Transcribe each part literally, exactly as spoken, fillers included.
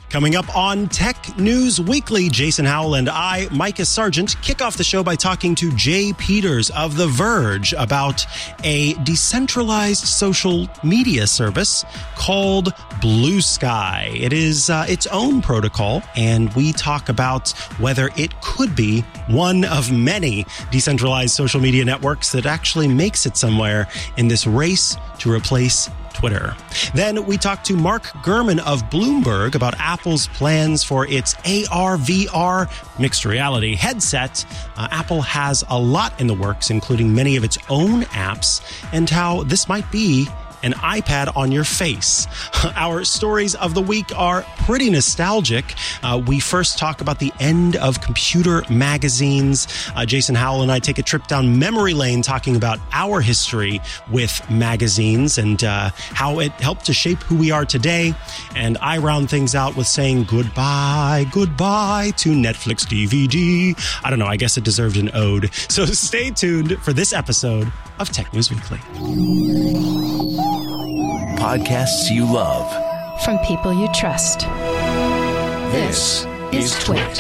Coming up on Tech News Weekly, Jason Howell and I, Micah Sargent, kick off the show by talking to Jay Peters of The Verge about a decentralized social media service called Blue Sky. It is uh, its own protocol, and we talk about whether it could be one of many decentralized social media networks that actually makes it somewhere in this race to replace Twitter. Then we talk to Mark Gurman of Bloomberg about Apple's plans for its A R V R mixed reality headset. Uh, Apple has a lot in the works, including many of its own apps, and how this might be an iPad on your face. Our stories of the week are pretty nostalgic. Uh, we first talk about the end of computer magazines. Uh, Jason Howell and I take a trip down memory lane talking about our history with magazines and uh, how it helped to shape who we are today. And I round things out with saying goodbye, goodbye to Netflix D V D. I don't know, I guess it deserved an ode. So stay tuned for this episode of Tech News Weekly. Podcasts you love from people you trust. This, this is Twit.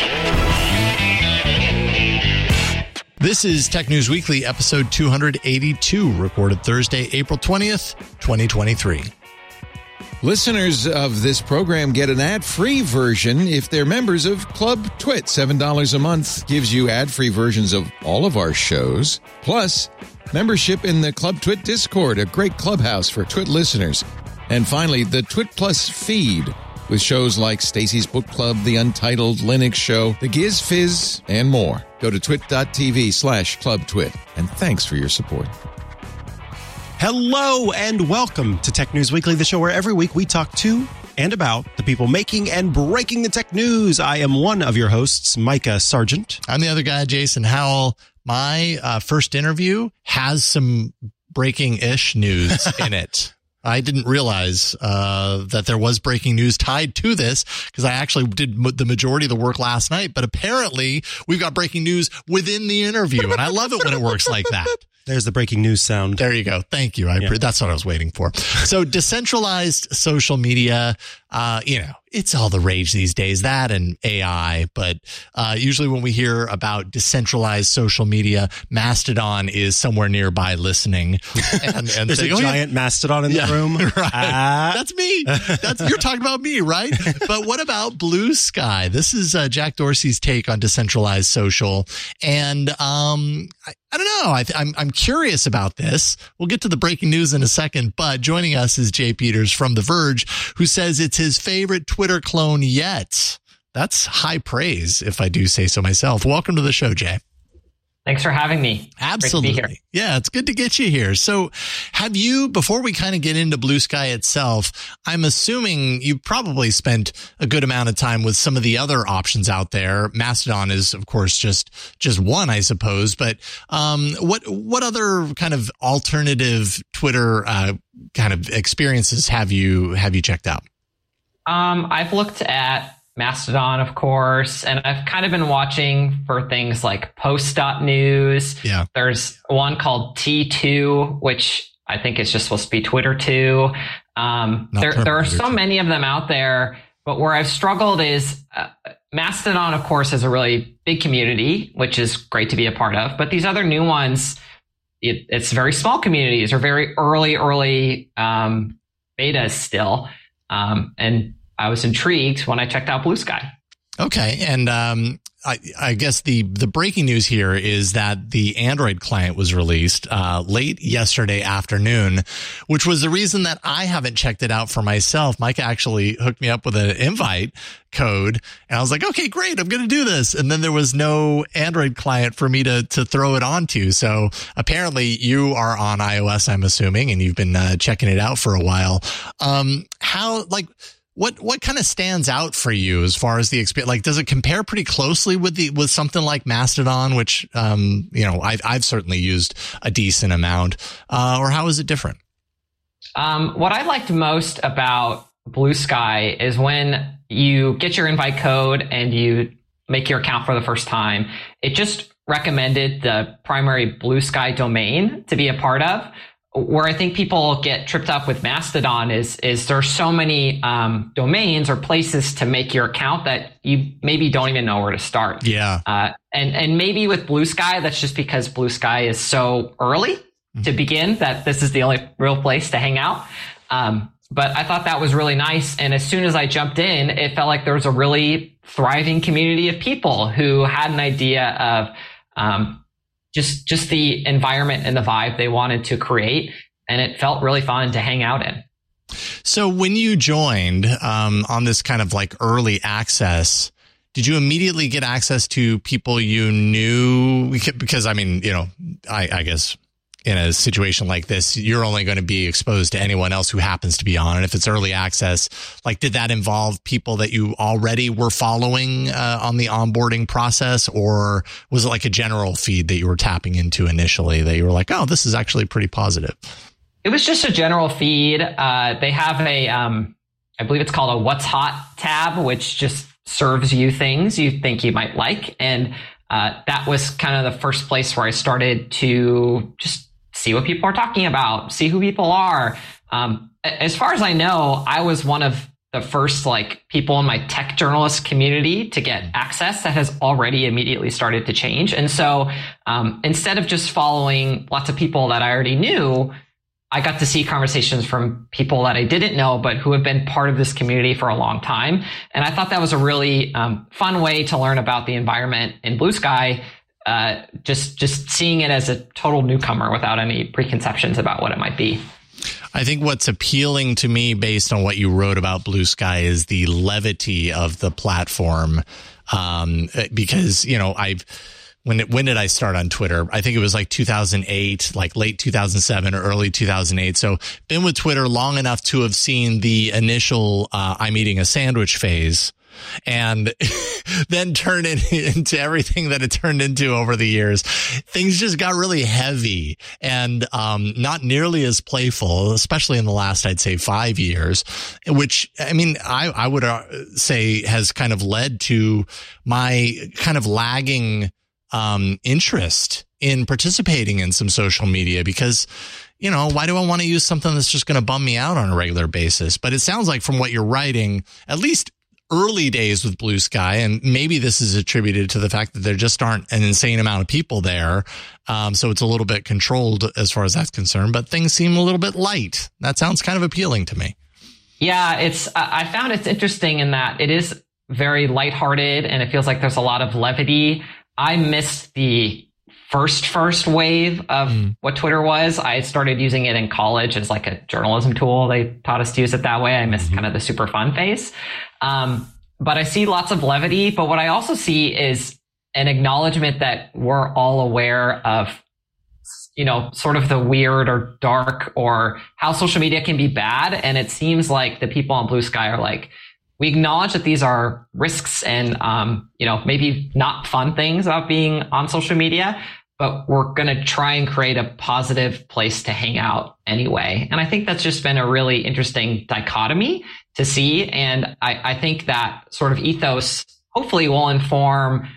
This is Tech News Weekly, episode two eighty-two, recorded Thursday, April twentieth, twenty twenty-three. Listeners of this program get an ad-free version if they're members of Club Twit. seven dollars a month gives you ad-free versions of all of our shows, plus membership in the Club Twit Discord, a great clubhouse for Twit listeners. And finally, the Twit Plus feed with shows like Stacy's Book Club, The Untitled Linux Show, The Giz Fizz, and more. Go to twit.tv slash Club Twit. And thanks for your support. Hello and welcome to Tech News Weekly, the show where every week we talk to and about the people making and breaking the tech news. I am one of your hosts, Micah Sargent. I'm the other guy, Jason Howell. My uh, first interview has some breaking-ish news in it. I didn't realize uh, that there was breaking news tied to this because I actually did m- the majority of the work last night. But apparently we've got breaking news within the interview, and I love it when it works like that. There's the breaking news sound. There you go. Thank you. I, yeah. That's what I was waiting for. So decentralized social media, uh, you know, it's all the rage these days, that and A I. But uh, usually when we hear about decentralized social media, Mastodon is somewhere nearby listening. And, and There's saying, a oh, giant yeah. Mastodon in the yeah, room. Right. Ah. That's me. That's, you're talking about me, right? But what about Blue Sky? This is uh, Jack Dorsey's take on decentralized social. And um, I, I don't know. I th- I'm, I'm curious about this. We'll get to the breaking news in a second, but joining us is Jay Peters from The Verge, who says it's his favorite Twitter clone yet. That's high praise, if I do say so myself. Welcome to the show, Jay. Thanks for having me. Absolutely. Great to be here. Yeah, it's good to get you here. So have you, before we kind of get into Blue Sky itself, I'm assuming you probably spent a good amount of time with some of the other options out there. Mastodon is, of course, just just one, I suppose. But um, what what other kind of alternative Twitter uh, kind of experiences have you have you checked out? Um, I've looked at Mastodon, of course, and I've kind of been watching for things like Post.news. Yeah. There's one called T two, which I think is just supposed to be Twitter two. Um, there, there are so many of them out there, but where I've struggled is uh, Mastodon, of course, is a really big community, which is great to be a part of. But these other new ones, it, it's very small communities or very early, early um, betas still. Um, and I was intrigued when I checked out Blue Sky. Okay. And um, I, I guess the, the breaking news here is that the Android client was released uh, late yesterday afternoon, which was the reason that I haven't checked it out for myself. Mike actually hooked me up with an invite code, and I was like, okay, great, I'm going to do this. And then there was no Android client for me to to throw it onto. So apparently you are on iOS, I'm assuming, and you've been uh, checking it out for a while. Um, how, like... What what kind of stands out for you as far as the experience? Like, does it compare pretty closely with the with something like Mastodon, which um you know I've I've certainly used a decent amount, uh, or how is it different? Um, what I liked most about Blue Sky is when you get your invite code and you make your account for the first time. It just recommended the primary Blue Sky domain to be a part of. where I think people get tripped up with Mastodon is, is there's so many um, domains or places to make your account that you maybe don't even know where to start. Yeah. Uh, and, and maybe with Blue Sky, that's just because Blue Sky is so early mm-hmm. to begin that this is the only real place to hang out. Um, but I thought that was really nice. And as soon as I jumped in, it felt like there was a really thriving community of people who had an idea of, um, just just the environment and the vibe they wanted to create. And it felt really fun to hang out in. So when you joined um, on this kind of like early access, did you immediately get access to people you knew? Because, I mean, you know, I, I guess in a situation like this, you're only going to be exposed to anyone else who happens to be on. And if it's early access, like, did that involve people that you already were following uh, on the onboarding process? Or was it like a general feed that you were tapping into initially that you were like, oh, this is actually pretty positive? It was just a general feed. Uh, they have a, um, I believe it's called a What's Hot tab, which just serves you things you think you might like. And uh, that was kind of the first place where I started to just see what people are talking about, see who people are. Um, as far as I know, I was one of the first like people in my tech journalist community to get access. That has already immediately started to change. And so um, instead of just following lots of people that I already knew, I got to see conversations from people that I didn't know, but who have been part of this community for a long time. And I thought that was a really um, fun way to learn about the environment in Blue Sky. Uh, just just seeing it as a total newcomer without any preconceptions about what it might be. I think what's appealing to me based on what you wrote about Blue Sky is the levity of the platform. Um, because, you know, I've, when it, when did I start on Twitter? I think it was like two thousand eight, like late two thousand seven or early two thousand eight. So been with Twitter long enough to have seen the initial, uh, I'm eating a sandwich phase. And then turn it into everything that it turned into over the years. Things just got really heavy and um, not nearly as playful, especially in the last, I'd say, five years, which, I mean, I, I would say has kind of led to my kind of lagging um, interest in participating in some social media because, you know, why do I want to use something that's just going to bum me out on a regular basis? But it sounds like from what you're writing, at least early days with Blue Sky, and maybe this is attributed to the fact that there just aren't an insane amount of people there. Um, so it's a little bit controlled as far as that's concerned, but things seem a little bit light. That sounds kind of appealing to me. Yeah, it's, I found it's interesting in that it is very lighthearted and it feels like there's a lot of levity. I missed the first, first wave of mm. what Twitter was. I started using it in college as like a journalism tool. They taught us to use it that way. I missed mm-hmm. kind of the super fun phase. Um, but I see lots of levity. But what I also see is an acknowledgement that we're all aware of, you know, sort of the weird or dark or how social media can be bad. And it seems like the people on Blue Sky are like, we acknowledge that these are risks and, um, you know, maybe not fun things about being on social media, but we're going to try and create a positive place to hang out anyway. And I think that's just been a really interesting dichotomy to see. And I, I think that sort of ethos hopefully will inform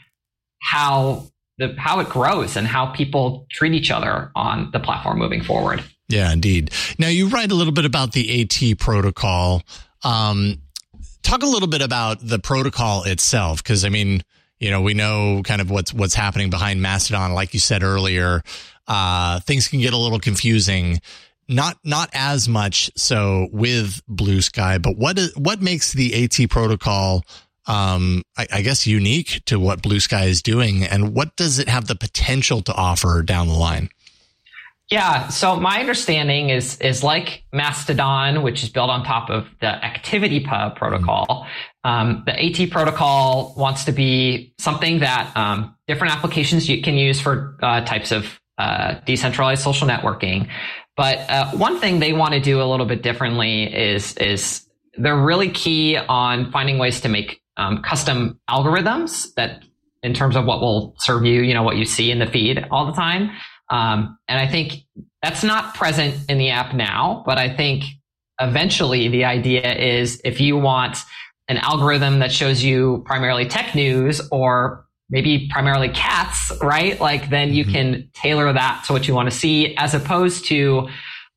how the how it grows and how people treat each other on the platform moving forward. Yeah, indeed. Now, you write a little bit about the AT protocol. Um, talk a little bit about the protocol itself, because, I mean, you know, we know kind of what's what's happening behind Mastodon. Like you said earlier, uh, things can get a little confusing. Not not as much so with Blue Sky, but what is, what makes the AT protocol, um, I, I guess, unique to what Blue Sky is doing, and what does it have the potential to offer down the line? Yeah, so my understanding is is like Mastodon, which is built on top of the ActivityPub protocol. Um, the AT protocol wants to be something that um, different applications you can use for uh, types of uh, decentralized social networking. But uh, one thing they want to do a little bit differently is is they're really key on finding ways to make um, custom algorithms that, in terms of what will serve you, you know, what you see in the feed all the time. Um, and I think that's not present in the app now, but I think eventually the idea is if you want an algorithm that shows you primarily tech news or maybe primarily cats, right? Like then you can tailor that to what you want to see, as opposed to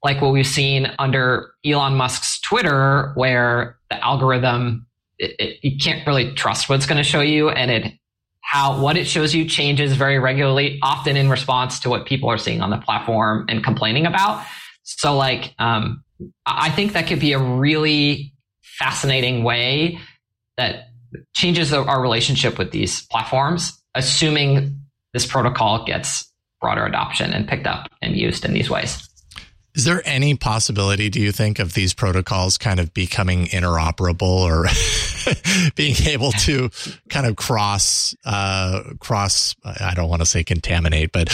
like what we've seen under Elon Musk's Twitter, where the algorithm, it, it, you can't really trust what it's going to show you, and it how what it shows you changes very regularly, often in response to what people are seeing on the platform and complaining about. So like, um, I think that could be a really fascinating way that changes our relationship with these platforms, assuming this protocol gets broader adoption and picked up and used in these ways. Is there any possibility, do you think, of these protocols kind of becoming interoperable or being able to kind of cross, uh, cross, I don't want to say contaminate, but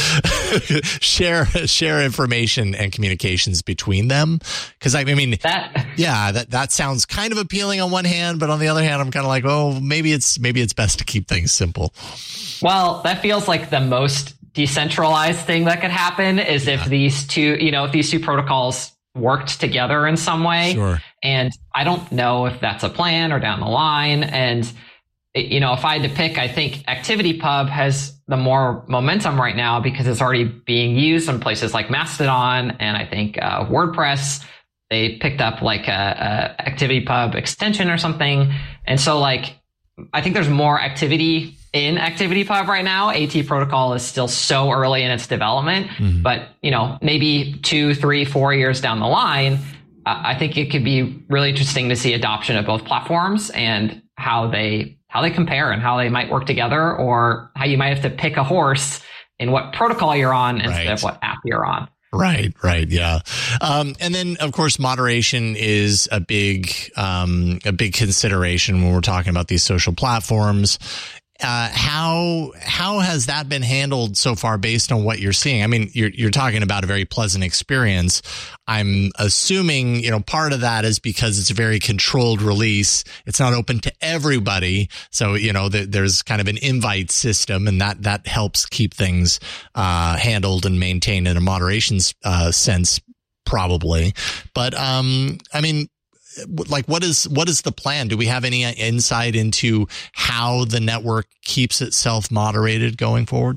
share, share information and communications between them? Because I mean, that, yeah, that, that sounds kind of appealing on one hand, but on the other hand, I'm kind of like, oh, maybe it's, maybe it's best to keep things simple. Well, that feels like the most decentralized thing that could happen is if these two, you know, if these two protocols worked together in some way. Sure. And I don't know if that's a plan or down the line. And, you know, if I had to pick, I think ActivityPub has the more momentum right now because it's already being used in places like Mastodon. And I think uh, WordPress, they picked up like a, a ActivityPub extension or something. And so like, I think there's more activity in ActivityPub right now. AT protocol is still so early in its development, mm-hmm. but you know, maybe two, three, four years down the line, uh, I think it could be really interesting to see adoption of both platforms and how they how they compare and how they might work together, or how you might have to pick a horse in what protocol you're on instead right. of what app you're on. Right, right, yeah. Um, and then, of course, moderation is a big, um, a big consideration when we're talking about these social platforms. Uh, how, how has that been handled so far based on what you're seeing? I mean, you're, you're talking about a very pleasant experience. I'm assuming, you know, part of that is because it's a very controlled release. It's not open to everybody. So, you know, th- there's kind of an invite system, and that, that helps keep things, uh, handled and maintained in a moderation, uh, sense, probably. But, um, I mean, like, what is, what is the plan? Do we have any insight into how the network keeps itself moderated going forward?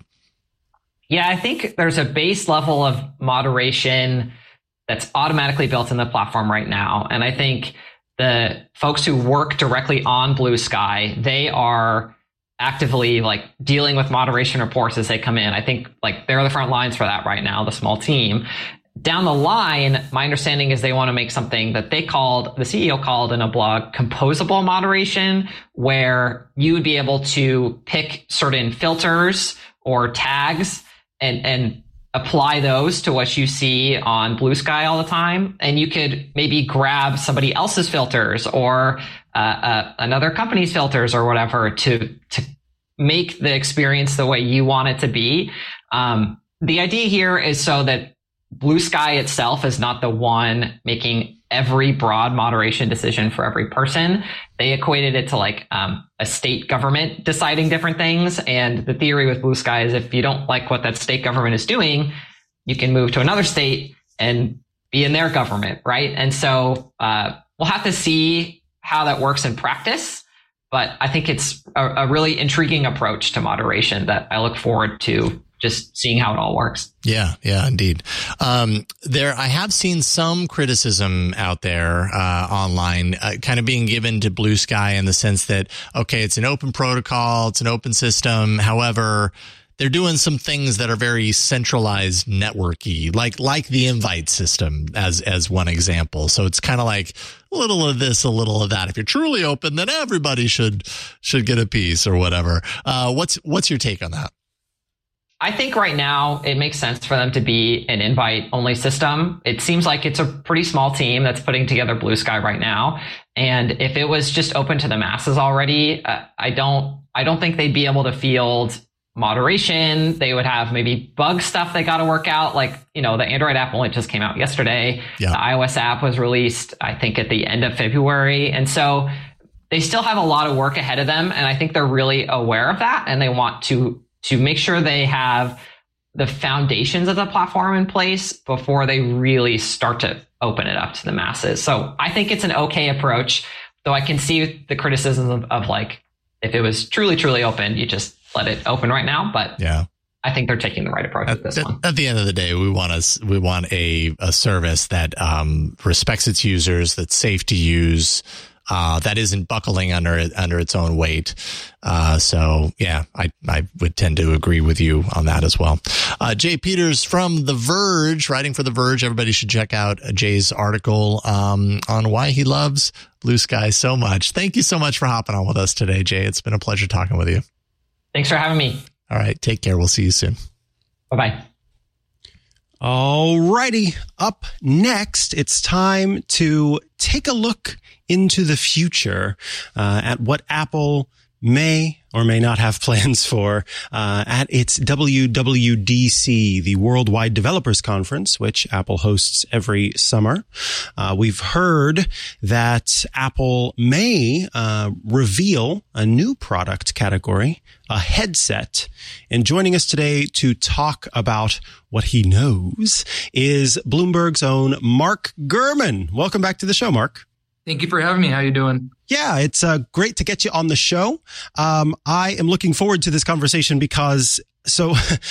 Yeah, I think there's a base level of moderation that's automatically built in the platform right now. And I think the folks who work directly on Blue Sky, they are actively like dealing with moderation reports as they come in. I think like they're the front lines for that right now, the small team. Down the line, my understanding is they want to make something that they called, the C E O called in a blog, composable moderation, where you would be able to pick certain filters or tags and, and apply those to what you see on Blue Sky all the time. And you could maybe grab somebody else's filters or uh, uh, another company's filters or whatever to, to make the experience the way you want it to be. Um, the idea here is so that Blue Sky itself is not the one making every broad moderation decision for every person. They equated it to like um, a state government deciding different things. And the theory with Blue Sky is if you don't like what that state government is doing, you can move to another state and be in their government, right? And so uh, we'll have to see how that works in practice. But I think it's a, a really intriguing approach to moderation that I look forward to just seeing how it all works. Yeah, yeah, indeed. Um, there, I have seen some criticism out there, uh, online, uh, kind of being given to Blue Sky in the sense that, okay, it's an open protocol, it's an open system. However, they're doing some things that are very centralized networky, like, like the invite system as, as one example. So it's kind of like a little of this, a little of that. If you're truly open, then everybody should, should get a piece or whatever. Uh, what's, what's your take on that? I think right now it makes sense for them to be an invite only system. It seems like it's a pretty small team that's putting together Blue Sky right now. And if it was just open to the masses already, uh, I don't, I don't think they'd be able to field moderation. They would have maybe bug stuff they got to work out. Like, you know, the Android app only just came out yesterday. Yeah. The iOS app was released, I think, at the end of February. And so they still have a lot of work ahead of them. And I think they're really aware of that. And they want to to make sure they have the foundations of the platform in place before they really start to open it up to the masses. So I think it's an okay approach, though I can see the criticism of, of like, if it was truly, truly open, you just let it open right now. But yeah, I think they're taking the right approach at, with this at, one. At the end of the day, we want a, we want a, a service that um, respects its users, that's safe to use, uh, that isn't buckling under under its own weight. Uh, so yeah, I I would tend to agree with you on that as well. Uh, Jay Peters from The Verge, writing for The Verge. Everybody should check out Jay's article um, on why he loves Blue Sky so much. Thank you so much for hopping on with us today, Jay. It's been a pleasure talking with you. Thanks for having me. All right, take care. We'll see you soon. Bye-bye. All righty. Up next, it's time to take a look into the future uh, at what Apple may or may not have plans for uh, at its W W D C, the Worldwide Developers Conference, which Apple hosts every summer. Uh, we've heard that Apple may uh, reveal a new product category, a headset. And joining us today to talk about what he knows is Bloomberg's own Mark Gurman. Welcome back to the show, Mark. Thank you for having me. How you doing? Yeah, it's uh, great to get you on the show. Um, I am looking forward to this conversation because so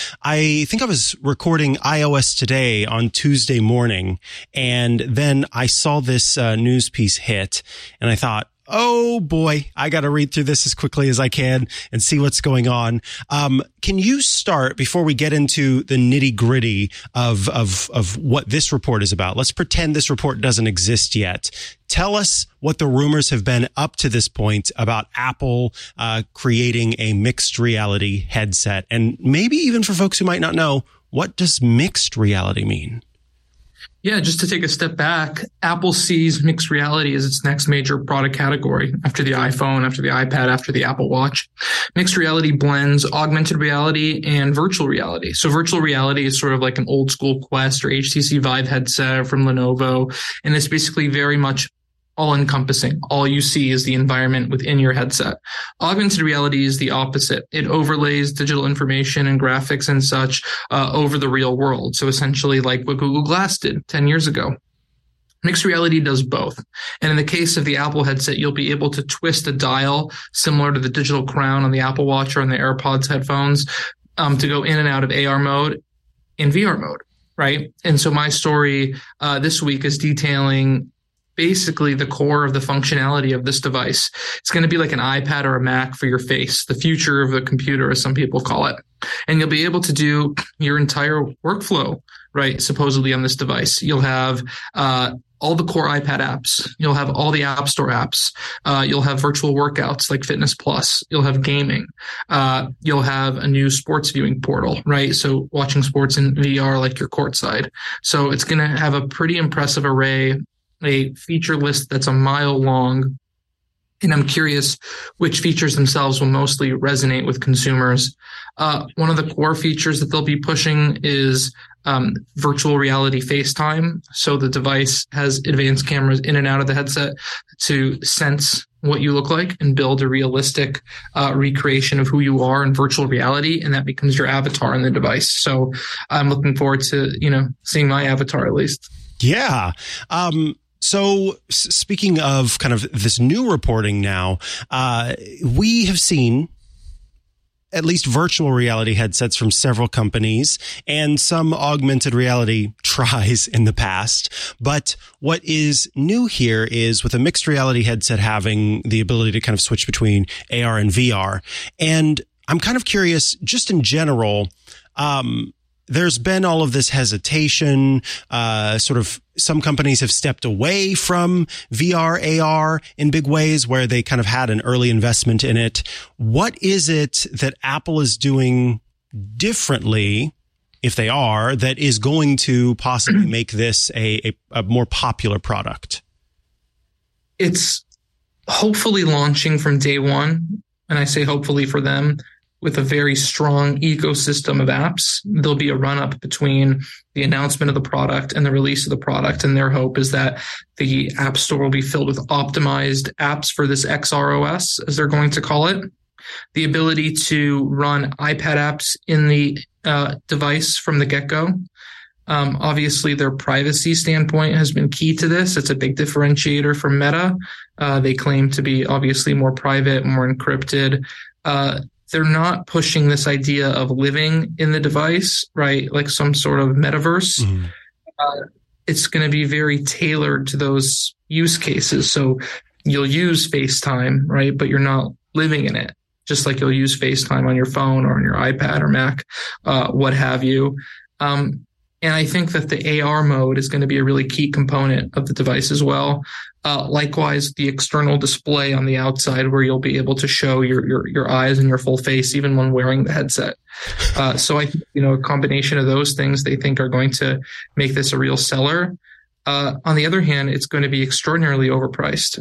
I think I was recording iOS Today on Tuesday morning, and then I saw this uh, news piece hit, and I thought, oh boy, I got to read through this as quickly as I can and see what's going on. Um, can you start before we get into the nitty gritty of, of, of what this report is about? Let's pretend this report doesn't exist yet. Tell us what the rumors have been up to this point about Apple, uh, creating a mixed reality headset. And maybe even for folks who might not know, what does mixed reality mean? Yeah, just to take a step back, Apple sees mixed reality as its next major product category after the iPhone, after the iPad, after the Apple Watch. Mixed reality blends augmented reality and virtual reality. So virtual reality is sort of like an old school Quest or H T C Vive headset from Lenovo, and it's basically very much all-encompassing. All you see is the environment within your headset. Augmented reality is the opposite. It overlays digital information and graphics and such uh, over the real world. So essentially like what Google Glass did ten years ago. Mixed reality does both. And in the case of the Apple headset, you'll be able to twist a dial similar to the digital crown on the Apple Watch or on the AirPods headphones um, to go in and out of A R mode in V R mode, right? And so my story uh, this week is detailing basically the core of the functionality of this device. It's going to be like an iPad or a Mac for your face, the future of the computer, as some people call it. And you'll be able to do your entire workflow, right, supposedly on this device. You'll have uh, all the core iPad apps. You'll have all the App Store apps. Uh, you'll have virtual workouts like Fitness Plus. You'll have gaming. Uh, you'll have a new sports viewing portal, right? So watching sports in V R like you're courtside. So it's going to have a pretty impressive array, a feature list that's a mile long. And I'm curious which features themselves will mostly resonate with consumers. Uh, one of the core features that they'll be pushing is um, virtual reality FaceTime. So the device has advanced cameras in and out of the headset to sense what you look like and build a realistic uh, recreation of who you are in virtual reality. And that becomes your avatar in the device. So I'm looking forward to, you know, seeing my avatar at least. Yeah. Um, So s- speaking of kind of this new reporting now, uh, we have seen at least virtual reality headsets from several companies and some augmented reality tries in the past. But what is new here is with a mixed reality headset having the ability to kind of switch between A R and V R. And I'm kind of curious, just in general, um, there's been all of this hesitation, uh, sort of some companies have stepped away from V R, A R in big ways where they kind of had an early investment in it. What is it that Apple is doing differently, if they are, that is going to possibly make this a, a, a more popular product? It's hopefully launching from day one, and I say hopefully for them, with a very strong ecosystem of apps. There'll be a run-up between the announcement of the product and the release of the product, and their hope is that the App Store will be filled with optimized apps for this X R O S, as they're going to call it. The ability to run iPad apps in the uh, device from the get-go. Um, obviously, their privacy standpoint has been key to this. It's a big differentiator from Meta. Uh, they claim to be obviously more private, more encrypted. Uh, they're not pushing this idea of living in the device, right? Like some sort of metaverse. Mm-hmm. Uh, it's going to be very tailored to those use cases. So you'll use FaceTime, right? But you're not living in it, just like you'll use FaceTime on your phone or on your iPad or Mac, uh, what have you. Um, and I think that the A R mode is going to be a really key component of the device as well. Uh, likewise, the external display on the outside where you'll be able to show your, your, your eyes and your full face even when wearing the headset. Uh, so I think, you know, a combination of those things they think are going to make this a real seller. Uh, on the other hand, it's going to be extraordinarily overpriced.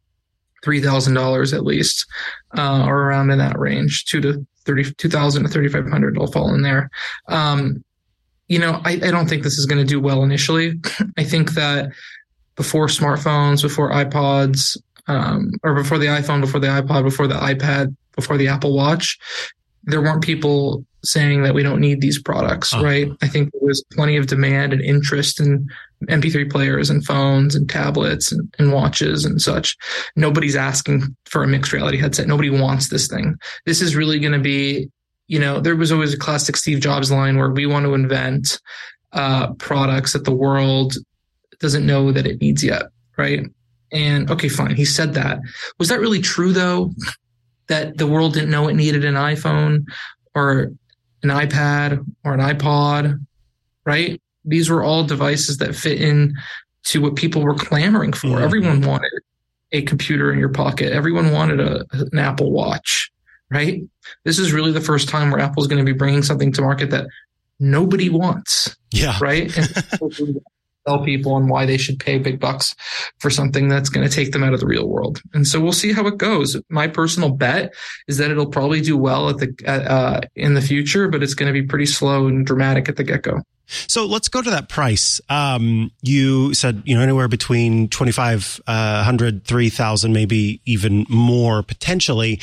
three thousand dollars at least, uh, or around in that range, two to thirty, two thousand to thirty-five hundred will fall in there. Um, you know, I, I don't think this is going to do well initially. I think that before smartphones, before iPods, um, or before the iPhone, before the iPod, before the iPad, before the Apple Watch, there weren't people saying that we don't need these products, oh. right? I think there was plenty of demand and interest in M P three players and phones and tablets and, and watches and such. Nobody's asking for a mixed reality headset. Nobody wants this thing. This is really going to be, you know, there was always a classic Steve Jobs line where we want to invent uh, products that the world doesn't know that it needs yet, right? And okay, fine. He said that. Was that really true though? That the world didn't know it needed an iPhone or an iPad or an iPod, right? These were all devices that fit in to what people were clamoring for. Mm-hmm. Everyone wanted a computer in your pocket. Everyone wanted a, an Apple Watch, right? This is really the first time where Apple's going to be bringing something to market that nobody wants. Yeah. Right? And tell people on why they should pay big bucks for something that's going to take them out of the real world. And so we'll see how it goes. My personal bet is that it'll probably do well at the uh, in the future, but it's going to be pretty slow and dramatic at the get-go. So let's go to that price. Um, you said, you know, anywhere between twenty-five hundred, three thousand, maybe even more potentially.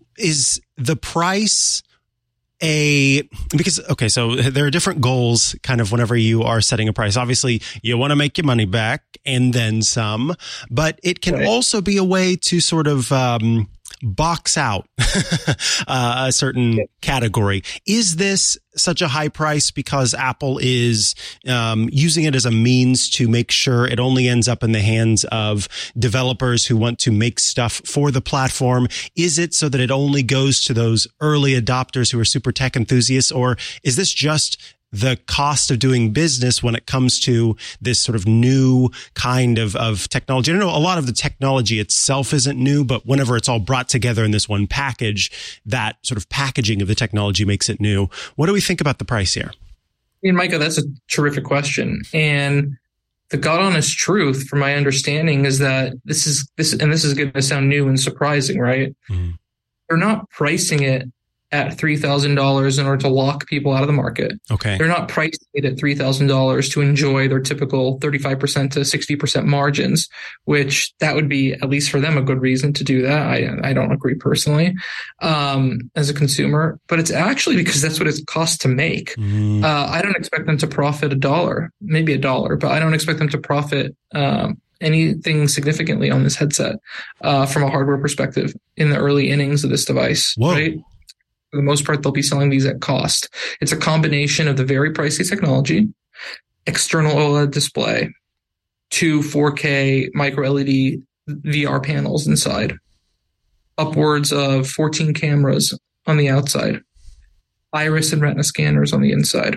Is the price a, because, okay, so there are different goals kind of whenever you are setting a price. Obviously, you want to make your money back and then some, but it can right. also be a way to sort of, um, box out uh, a certain yeah. category. Is this such a high price because Apple is um, using it as a means to make sure it only ends up in the hands of developers who want to make stuff for the platform? Is it so that it only goes to those early adopters who are super tech enthusiasts? Or is this just the cost of doing business when it comes to this sort of new kind of, of technology? I know a lot of the technology itself isn't new, but whenever it's all brought together in this one package, that sort of packaging of the technology makes it new. What do we think about the price here? I mean, Micah, that's a terrific question. And the God honest truth, from my understanding, is that this is this, and this is going to sound new and surprising, right? Mm-hmm. They're not pricing it at three thousand dollars in order to lock people out of the market. Okay. They're not pricing it at three thousand dollars to enjoy their typical thirty-five percent to sixty percent margins, which that would be, at least for them, a good reason to do that. I I don't agree personally um, as a consumer, but it's actually because that's what it costs to make. Mm. Uh, I don't expect them to profit a dollar, maybe a dollar, but I don't expect them to profit um, anything significantly on this headset uh, from a hardware perspective in the early innings of this device. Whoa. Right? For the most part, they'll be selling these at cost. It's a combination of the very pricey technology, external OLED display, two four K micro L E D V R panels inside, upwards of fourteen cameras on the outside, iris and retina scanners on the inside,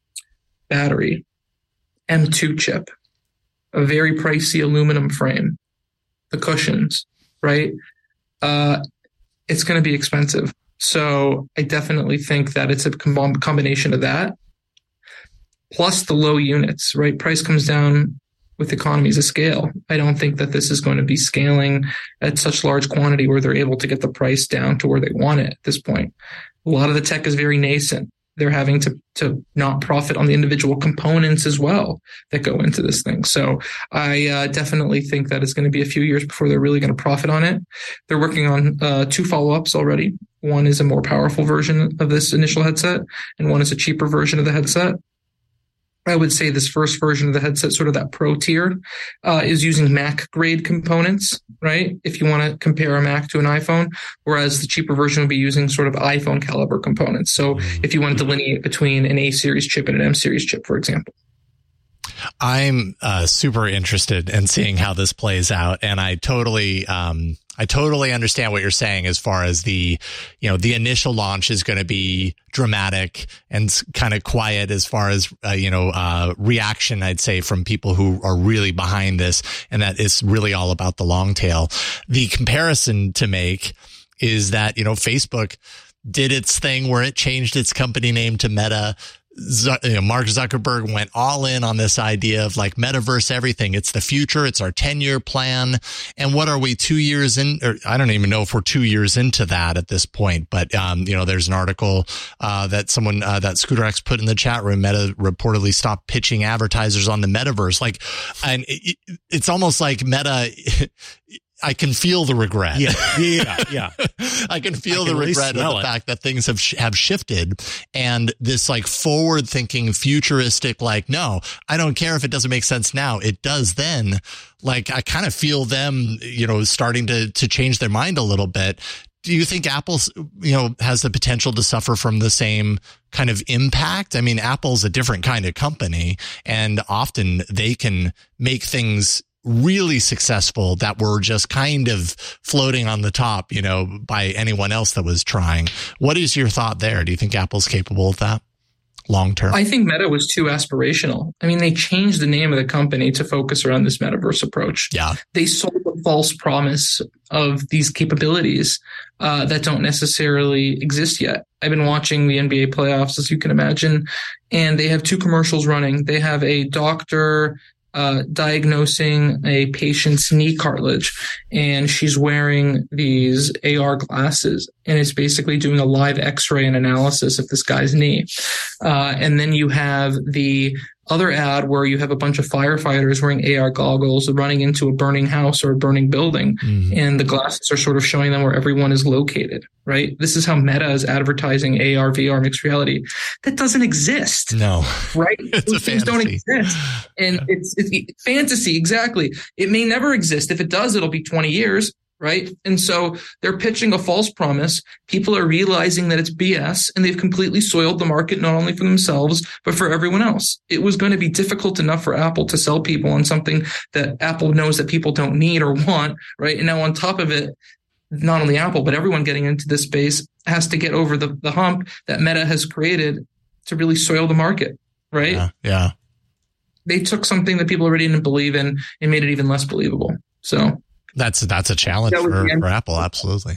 battery, M two chip, a very pricey aluminum frame, the cushions, right? Uh, it's going to be expensive. So I definitely think that it's a com- combination of that, plus the low units, right? Price comes down with economies of scale. I don't think that this is going to be scaling at such large quantity where they're able to get the price down to where they want it at this point. A lot of the tech is very nascent. They're having to, to not profit on the individual components as well that go into this thing. So I uh, definitely think that it's going to be a few years before they're really going to profit on it. They're working on uh, two follow-ups already. One is a more powerful version of this initial headset, and one is a cheaper version of the headset. I would say this first version of the headset, sort of that pro tier, uh, is using Mac grade components, right? If you want to compare a Mac to an iPhone, whereas the cheaper version would be using sort of iPhone caliber components. So if you want to delineate between an A series chip and an M series chip, for example. I'm uh, super interested in seeing how this plays out. And I totally, um, I totally understand what you're saying as far as the, you know, the initial launch is going to be dramatic and kind of quiet as far as, uh, you know, uh, reaction, I'd say, from people who are really behind this. And that it's really all about the long tail. The comparison to make is that, you know, Facebook did its thing where it changed its company name to Meta. Z- you know, Mark Zuckerberg went all in on this idea of like metaverse everything. It's the future. It's our ten year plan. And what are we two years in? Or I don't even know if we're two years into that at this point. But, um, you know, there's an article, uh, that someone, uh, that ScooterX put in the chat room. Meta reportedly stopped pitching advertisers on the metaverse. Like, and it, it's almost like Meta, I can feel the regret. Yeah, yeah, yeah. I can feel I can the regret of the it. fact that things have sh- have shifted, and this like forward thinking, futuristic, like, no, I don't care if it doesn't make sense now. It does then. Like, I kind of feel them, you know, starting to to change their mind a little bit. Do you think Apple, you know, has the potential to suffer from the same kind of impact? I mean, Apple's a different kind of company, and often they can make things really successful that were just kind of floating on the top, you know, by anyone else that was trying. What is your thought there? Do you think Apple's capable of that long term? I think Meta was too aspirational. I mean, they changed the name of the company to focus around this metaverse approach. Yeah. They sold a false promise of these capabilities uh, that don't necessarily exist yet. I've been watching the N B A playoffs, as you can imagine, and they have two commercials running. They have a doctor Uh, diagnosing a patient's knee cartilage, and she's wearing these A R glasses, and it's basically doing a live x-ray and analysis of this guy's knee. Uh, and then you have the other ad where you have a bunch of firefighters wearing A R goggles running into a burning house or a burning building. Mm-hmm. And the glasses are sort of showing them where everyone is located, right? This is how Meta is advertising A R, V R, mixed reality. That doesn't exist. No. Right? It's Those a things fantasy. don't exist. And yeah. it's, it's fantasy, exactly. It may never exist. If it does, it'll be twenty years. Right. And so they're pitching a false promise. People are realizing that it's B S, and they've completely soiled the market, not only for themselves, but for everyone else. It was going to be difficult enough for Apple to sell people on something that Apple knows that people don't need or want. Right. And now on top of it, not only Apple, but everyone getting into this space has to get over the, the hump that Meta has created to really soil the market. Right. Yeah. yeah. They took something that people already didn't believe in and made it even less believable. So. That's that's a challenge that for, for Apple, absolutely.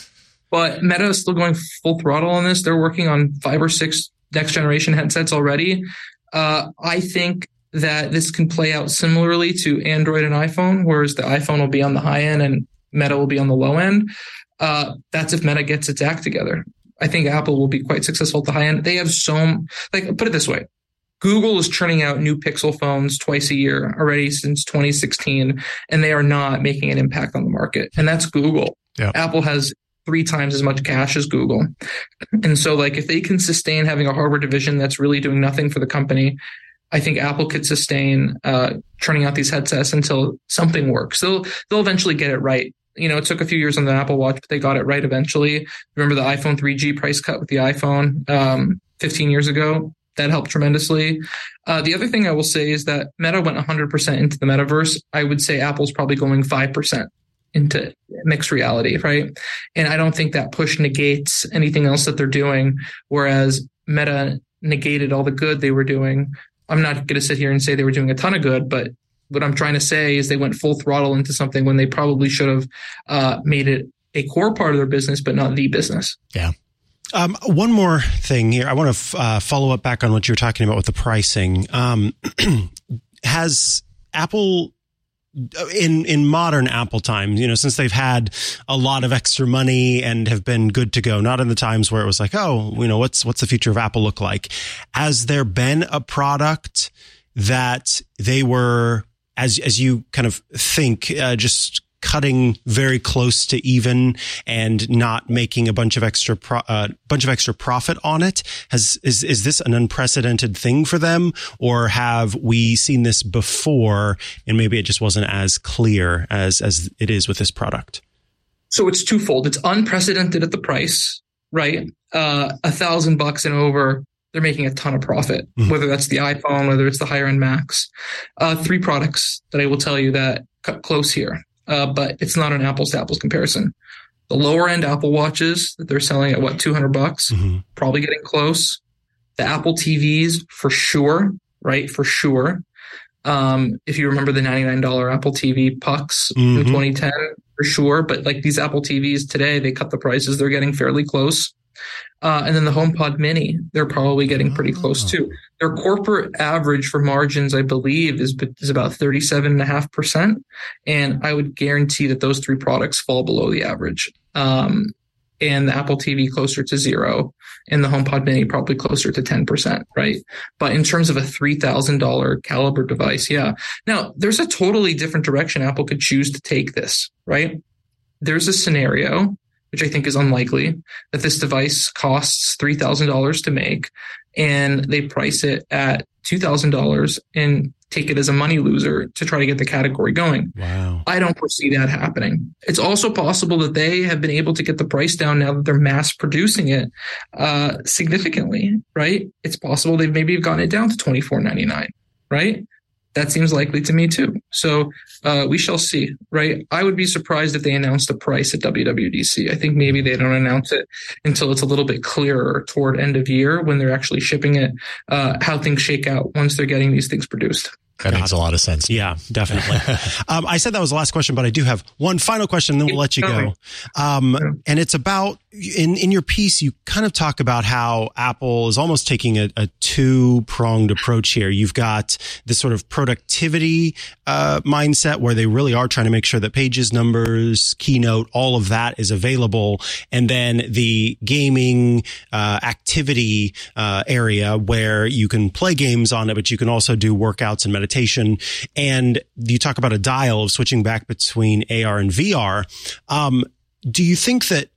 But Meta is still going full throttle on this. They're working on five or six next generation headsets already. Uh, I think that this can play out similarly to Android and iPhone, whereas the iPhone will be on the high end and Meta will be on the low end. Uh, that's if Meta gets its act together. I think Apple will be quite successful at the high end. They have so, like, put it this way. Google is churning out new Pixel phones twice a year already since twenty sixteen, and they are not making an impact on the market. And that's Google. Yeah. Apple has three times as much cash as Google. And so, like, if they can sustain having a hardware division that's really doing nothing for the company, I think Apple could sustain uh, churning out these headsets until something works. They'll, they'll eventually get it right. You know, it took a few years on the Apple Watch, but they got it right eventually. Remember the iPhone three G price cut with the iPhone um, fifteen years ago? That helped tremendously. Uh, the other thing I will say is that Meta went one hundred percent into the metaverse. I would say Apple's probably going five percent into mixed reality, right? And I don't think that push negates anything else that they're doing, whereas Meta negated all the good they were doing. I'm not going to sit here and say they were doing a ton of good, but what I'm trying to say is they went full throttle into something when they probably should have uh, made it a core part of their business, but not the business. Yeah. Um, one more thing here. I want to f- uh, follow up back on what you were talking about with the pricing. Um, has Apple, in in modern Apple times, you know, since they've had a lot of extra money and have been good to go, not in the times where it was like, oh, you know, what's what's the future of Apple look like? Has there been a product that they were, as as you kind of think, uh, just cutting very close to even and not making a bunch of extra pro, uh, bunch of extra profit on it? Has is is this an unprecedented thing for them, or have we seen this before and maybe it just wasn't as clear as as it is with this product? So it's twofold. It's unprecedented at the price, right? Uh, a thousand bucks and over, they're making a ton of profit, mm-hmm. whether that's the iPhone, whether it's the higher end Macs. Uh, three products that I will tell you that cut close here, uh, but it's not an apples to apples comparison. The lower end Apple Watches that they're selling at what, two hundred bucks, mm-hmm. probably getting close. The Apple T Vs for sure, right? For sure. Um, if you remember the ninety-nine dollars Apple T V pucks mm-hmm. in twenty ten, for sure. But like these Apple T Vs today, they cut the prices. They're getting fairly close. Uh, and then the HomePod Mini, they're probably getting pretty close too. Their corporate average for margins, I believe, is, is about thirty-seven point five percent. And I would guarantee that those three products fall below the average. Um, and the Apple T V closer to zero, and the HomePod Mini probably closer to ten percent, right? But in terms of a three thousand dollars caliber device, yeah. Now, there's a totally different direction Apple could choose to take this, right? There's a scenario, which I think is unlikely, that this device costs three thousand dollars to make, and they price it at two thousand dollars and take it as a money loser to try to get the category going. Wow. I don't foresee that happening. It's also possible that they have been able to get the price down now that they're mass producing it uh, significantly, right? It's possible they've maybe gotten it down to twenty-four ninety-nine, right? That seems likely to me too. So uh, we shall see, right? I would be surprised if they announced a price at W W D C. I think maybe they don't announce it until it's a little bit clearer toward end of year when they're actually shipping it, uh, how things shake out once they're getting these things produced. That makes a lot of sense. Yeah, definitely. um, I said that was the last question, but I do have one final question, then we'll let you go. Um, and it's about, in, in your piece, you kind of talk about how Apple is almost taking a, a two-pronged approach here. You've got this sort of productivity uh, mindset where they really are trying to make sure that Pages, Numbers, Keynote, all of that is available. And then the gaming uh, activity uh, area where you can play games on it, but you can also do workouts and meditation. Meditation, and you talk about a dial of switching back between A R and V R. Um, do you think that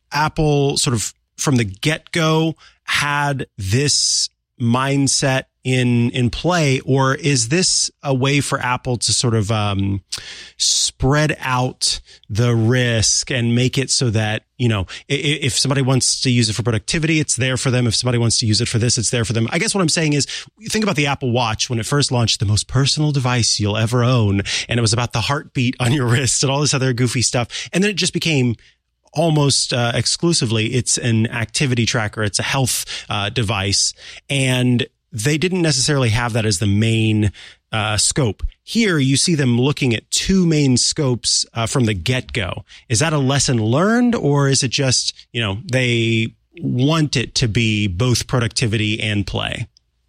Apple sort of from the get-go had this mindset in in play, or is this a way for Apple to sort of um, spread out the risk and make it so that, you know, if, if somebody wants to use it for productivity, it's there for them. If somebody wants to use it for this, it's there for them. I guess what I'm saying is, think about the Apple Watch when it first launched, the most personal device you'll ever own, and it was about the heartbeat on your wrist and all this other goofy stuff, and then it just became almost uh, exclusively it's an activity tracker, it's a health uh, device, and they didn't necessarily have that as the main uh, scope. Here, you see them looking at two main scopes uh, from the get-go. Is that a lesson learned, or is it just, you know, they want it to be both productivity and play?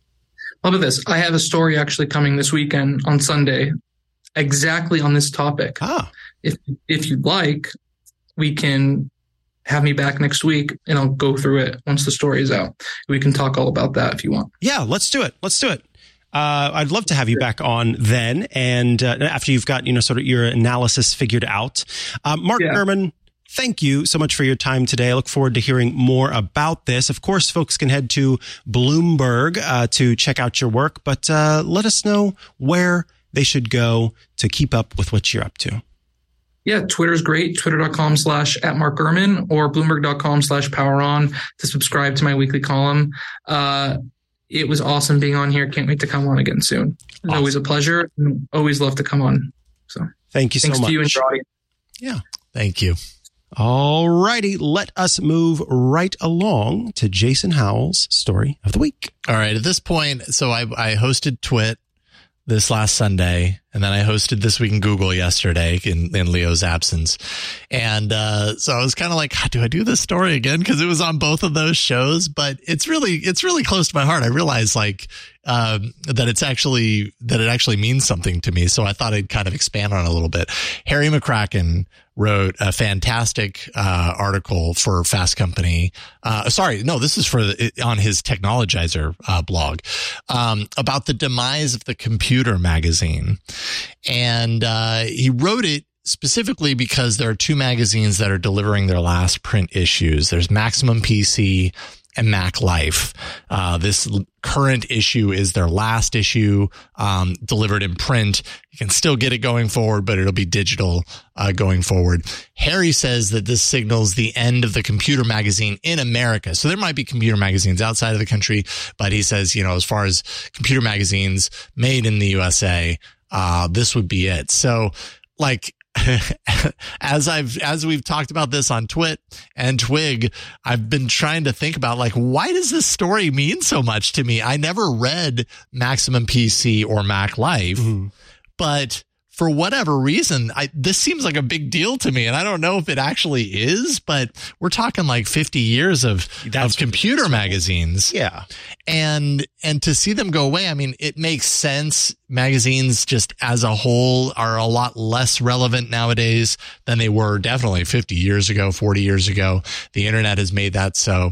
How about this? I have a story actually coming this weekend on Sunday, exactly on this topic. Ah. If if you'd like, we can have me back next week and I'll go through it once the story is out. We can talk all about that if you want. Yeah, let's do it. Let's do it. Uh, I'd love to have you back on then. And uh, after you've got, you know, sort of your analysis figured out. Um, Mark yeah. Gurman, thank you so much for your time today. I look forward to hearing more about this. Of course, folks can head to Bloomberg uh, to check out your work, but uh, let us know where they should go to keep up with what you're up to. Yeah, Twitter's great. Twitter.com slash at Mark Gurman or Bloomberg.com slash power on to subscribe to my weekly column. Uh, it was awesome being on here. Can't wait to come on again soon. It's awesome. Always a pleasure. Always love to come on. So thank you so thanks much. To you and your audience. Yeah. Thank you. All righty. Let us move right along to Jason Howell's story of the week. All right. At this point, so I, I hosted Twit this last Sunday, and then I hosted This Week in Google yesterday in, in Leo's absence. And uh, so I was kind of like, do I do this story again? Because it was on both of those shows, but it's really it's really close to my heart. I realized like um, that it's actually that it actually means something to me. So I thought I'd kind of expand on it a little bit. Harry McCracken wrote a fantastic uh, article for Fast Company. Uh, sorry, no, this is for the, on his Technologizer uh, blog um, about the demise of the computer magazine. And uh, he wrote it specifically because there are two magazines that are delivering their last print issues. There's Maximum P C and Mac Life. Uh, this current issue is their last issue, um, delivered in print. You can still get it going forward, but it'll be digital, uh, going forward. Harry says that this signals the end of the computer magazine in America. So there might be computer magazines outside of the country, but he says, you know, as far as computer magazines made in the U S A, uh, this would be it. So like, as I've, as we've talked about this on Twit and Twig, I've been trying to think about like, why does this story mean so much to me? I never read Maximum P C or Mac Life, mm-hmm. but for whatever reason, I, this seems like a big deal to me. And I don't know if it actually is, but we're talking like fifty years of, of computer magazines. Yeah. And, and to see them go away, I mean, it makes sense. Magazines just as a whole are a lot less relevant nowadays than they were definitely fifty years ago, forty years ago. The internet has made that so.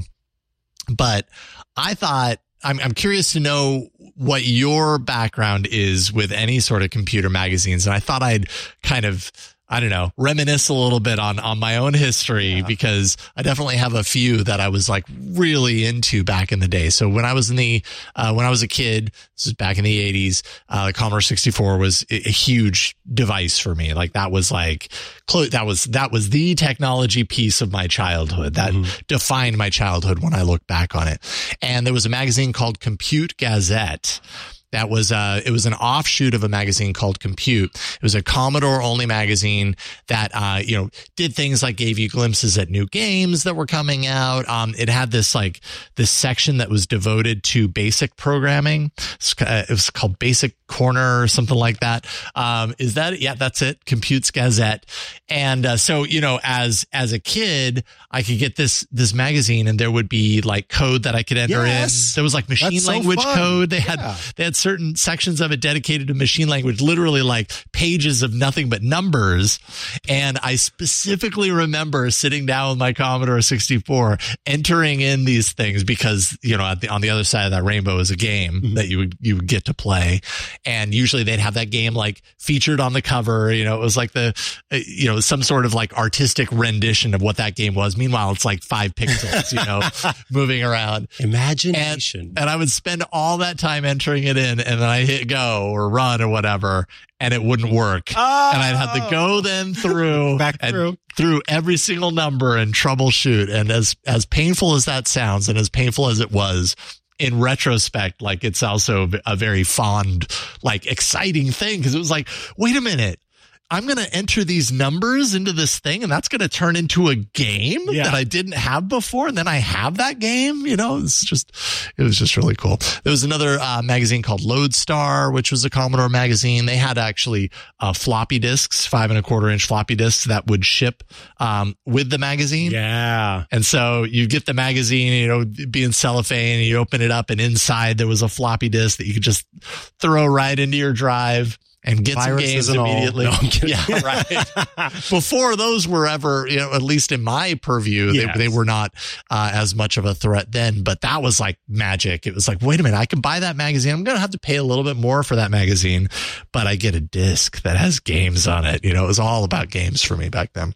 But I thought, I'm, I'm curious to know what your background is with any sort of computer magazines. And I thought I'd kind of, I don't know, reminisce a little bit on, on my own history, yeah. because I definitely have a few that I was like really into back in the day. So when I was in the, uh, when I was a kid, this is back in the eighties, uh, the Commodore sixty-four was a, a huge device for me. Like that was like, that was, that was the technology piece of my childhood that mm-hmm. defined my childhood when I look back on it. And there was a magazine called Compute Gazette. That was, uh, it was an offshoot of a magazine called Compute. It was a Commodore only magazine that, uh, you know, did things like gave you glimpses at new games that were coming out. Um, it had this like, this section that was devoted to basic programming. It was called Basic Corner or something like that. Um, is that it? Yeah, that's it. Compute's Gazette. And, uh, so, you know, as, as a kid, I could get this, this magazine and there would be like code that I could enter yes. in. There was like machine that's language so code. They yeah. had, they had certain sections of it dedicated to machine language, literally like pages of nothing but numbers. And I specifically remember sitting down with my Commodore sixty-four, entering in these things because, you know, at the, on the other side of that rainbow is a game mm-hmm. that you would, you would get to play. And usually they'd have that game like featured on the cover. You know, it was like the, you know, some sort of like artistic rendition of what that game was. Meanwhile, it's like five pixels, you know, moving around. Imagination. And, and I would spend all that time entering it in, and then I hit go or run or whatever, and it wouldn't work. Oh. And I'd have to go then through, back through. And, through every single number and troubleshoot. And as, as painful as that sounds and as painful as it was, in retrospect, like it's also a very fond, like exciting thing. Cause it was like, wait a minute. I'm going to enter these numbers into this thing and that's going to turn into a game yeah. that I didn't have before. And then I have that game, you know, it's just, it was just really cool. There was another uh, magazine called Lodestar, which was a Commodore magazine. They had actually uh, floppy disks, five and a quarter inch floppy disks that would ship um, with the magazine. Yeah. And so you get the magazine, you know, be in cellophane, and you open it up and inside there was a floppy disk that you could just throw right into your drive. And get Viruses some games immediately. No, I'm kidding. Yeah, right. Before those were ever, you know, at least in my purview, yes. they, they were not uh, as much of a threat then. But that was like magic. It was like, wait a minute, I can buy that magazine. I'm going to have to pay a little bit more for that magazine, but I get a disc that has games on it. You know, it was all about games for me back then.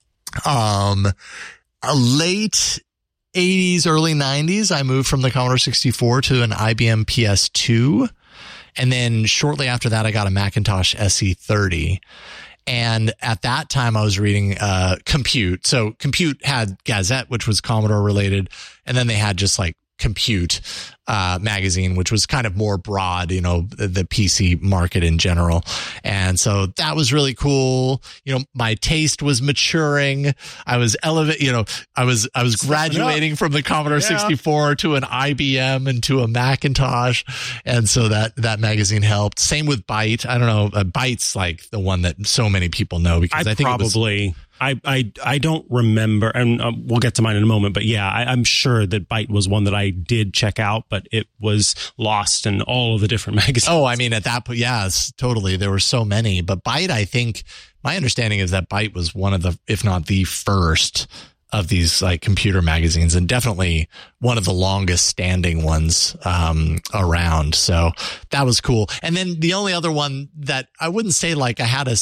Um, a late eighties, early nineties, I moved from the Commodore sixty-four to an I B M P S two. And then shortly after that, I got a Macintosh S E thirty. And at that time, I was reading uh Compute. So Compute had Gazette, which was Commodore related. And then they had just like Compute uh magazine, which was kind of more broad, you know, the, the P C market in general. And so that was really cool. You know, my taste was maturing. I was elevate, you know, I was I was graduating from the Commodore yeah. sixty-four to an I B M and to a Macintosh. And so that that magazine helped. Same with Byte. I don't know, uh, Byte's like the one that so many people know because I, I think probably it was, I, I, I don't remember, and uh, we'll get to mine in a moment, but yeah, I, I'm sure that Byte was one that I did check out, but it was lost in all of the different magazines. Oh, I mean, at that point, yes, totally. There were so many, but Byte, I think, my understanding is that Byte was one of the, if not the first of these like computer magazines, and definitely one of the longest standing ones um around. So that was cool. And then the only other one that I wouldn't say like I had a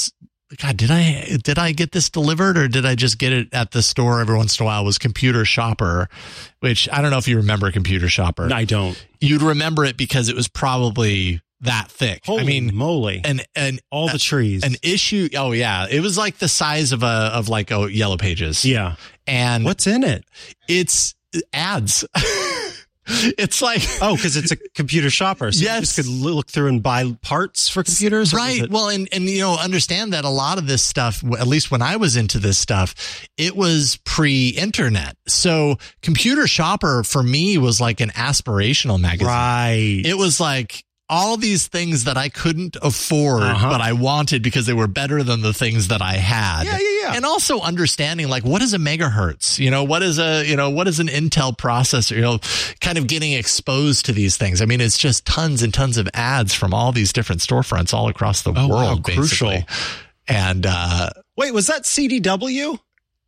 God, did I did I get this delivered or did I just get it at the store every once in a while? It was Computer Shopper, which I don't know if you remember Computer Shopper. I don't. You'd remember it because it was probably that thick. Holy I mean, moly. And and all the trees. An issue. Oh yeah, it was like the size of a of like a Yellow Pages. Yeah. And what's in it? It's ads. It's like, oh, because it's a computer shopper. So yes. you just could look through and buy parts for computers. Right. Well, and, and, you know, understand that a lot of this stuff, at least when I was into this stuff, it was pre-internet. So Computer Shopper for me was like an aspirational magazine. Right. It was like all these things that I couldn't afford, uh-huh. but I wanted because they were better than the things that I had. Yeah, yeah, yeah. And also understanding like, what is a megahertz? You know, what is a, you know, what is an Intel processor? You know, kind of getting exposed to these things. I mean, it's just tons and tons of ads from all these different storefronts all across the oh, world. Wow, basically. crucial. And, uh, wait, was that C D W?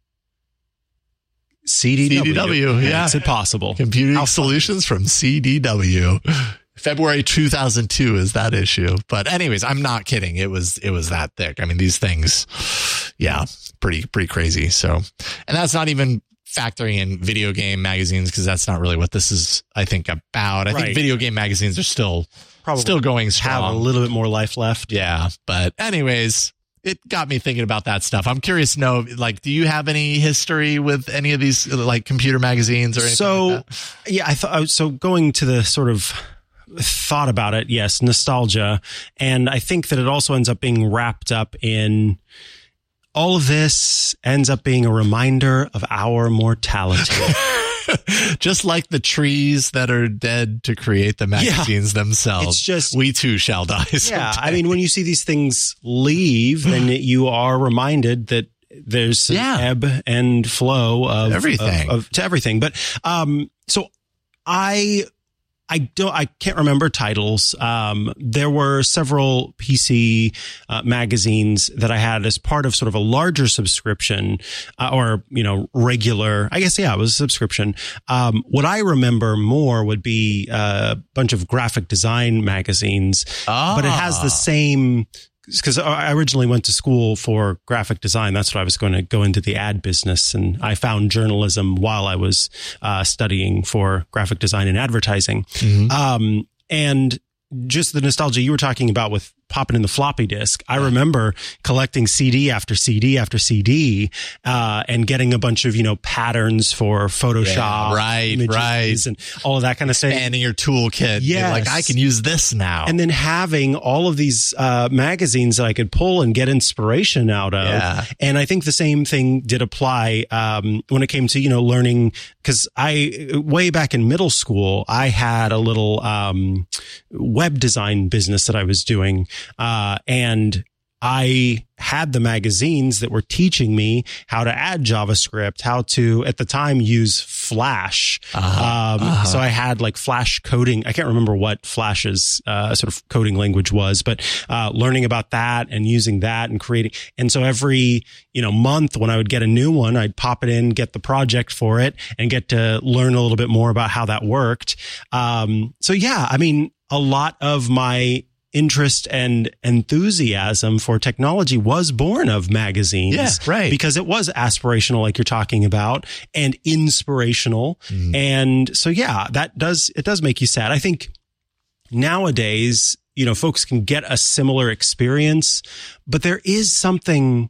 C D W. C D W, yeah. Is it possible? Computing How solutions fun. From C D W. February two thousand two is that issue. But anyways, I'm not kidding. It was, it was that thick. I mean, these things, yeah, pretty, pretty crazy. So, and that's not even factoring in video game magazines because that's not really what this is, I think, about. I right. think video game magazines are still, Probably still going strong. Have a little bit more life left. Yeah. But anyways, it got me thinking about that stuff. I'm curious to know, like, do you have any history with any of these like computer magazines or anything so, like that? Yeah, I thought, so going to the sort of thought about it, yes, nostalgia. And I think that it also ends up being wrapped up in all of this ends up being a reminder of our mortality. Just like the trees that are dead to create the magazines yeah, themselves. It's just, we too shall die someday. Yeah. I mean, when you see these things leave, then you are reminded that there's an yeah. ebb and flow of everything of, of, to everything. But, um, so I, I don't, I can't remember titles. Um, there were several P C uh, magazines that I had as part of sort of a larger subscription, uh, or, you know, regular, I guess, yeah, it was a subscription. Um, what I remember more would be a bunch of graphic design magazines, ah. but it has the same, because I originally went to school for graphic design. That's what I was going to go into the ad business. And I found journalism while I was uh, studying for graphic design and advertising. Mm-hmm. Um, and just the nostalgia you were talking about with popping in the floppy disk. I remember collecting C D after C D after C D, uh, and getting a bunch of, you know, patterns for Photoshop. Yeah, right, right. And all of that kind of stuff. Expanding your toolkit. Yeah. Like, I can use this now. And then having all of these, uh, magazines that I could pull and get inspiration out of. Yeah. And I think the same thing did apply, um, when it came to, you know, learning, cause I, way back in middle school, I had a little, um, web design business that I was doing. Uh, and I had the magazines that were teaching me how to add JavaScript, how to, at the time, use Flash. Uh-huh. Um, uh-huh. So I had like Flash coding. I can't remember what Flash's, uh, sort of coding language was, but, uh, learning about that and using that and creating. And so every, you know, month when I would get a new one, I'd pop it in, get the project for it and get to learn a little bit more about how that worked. Um, so yeah, I mean, a lot of my interest and enthusiasm for technology was born of magazines. Yeah, right. Because it was aspirational, like you're talking about, and inspirational. Mm. And so, yeah, that does, it does make you sad. I think nowadays, you know, folks can get a similar experience, but there is something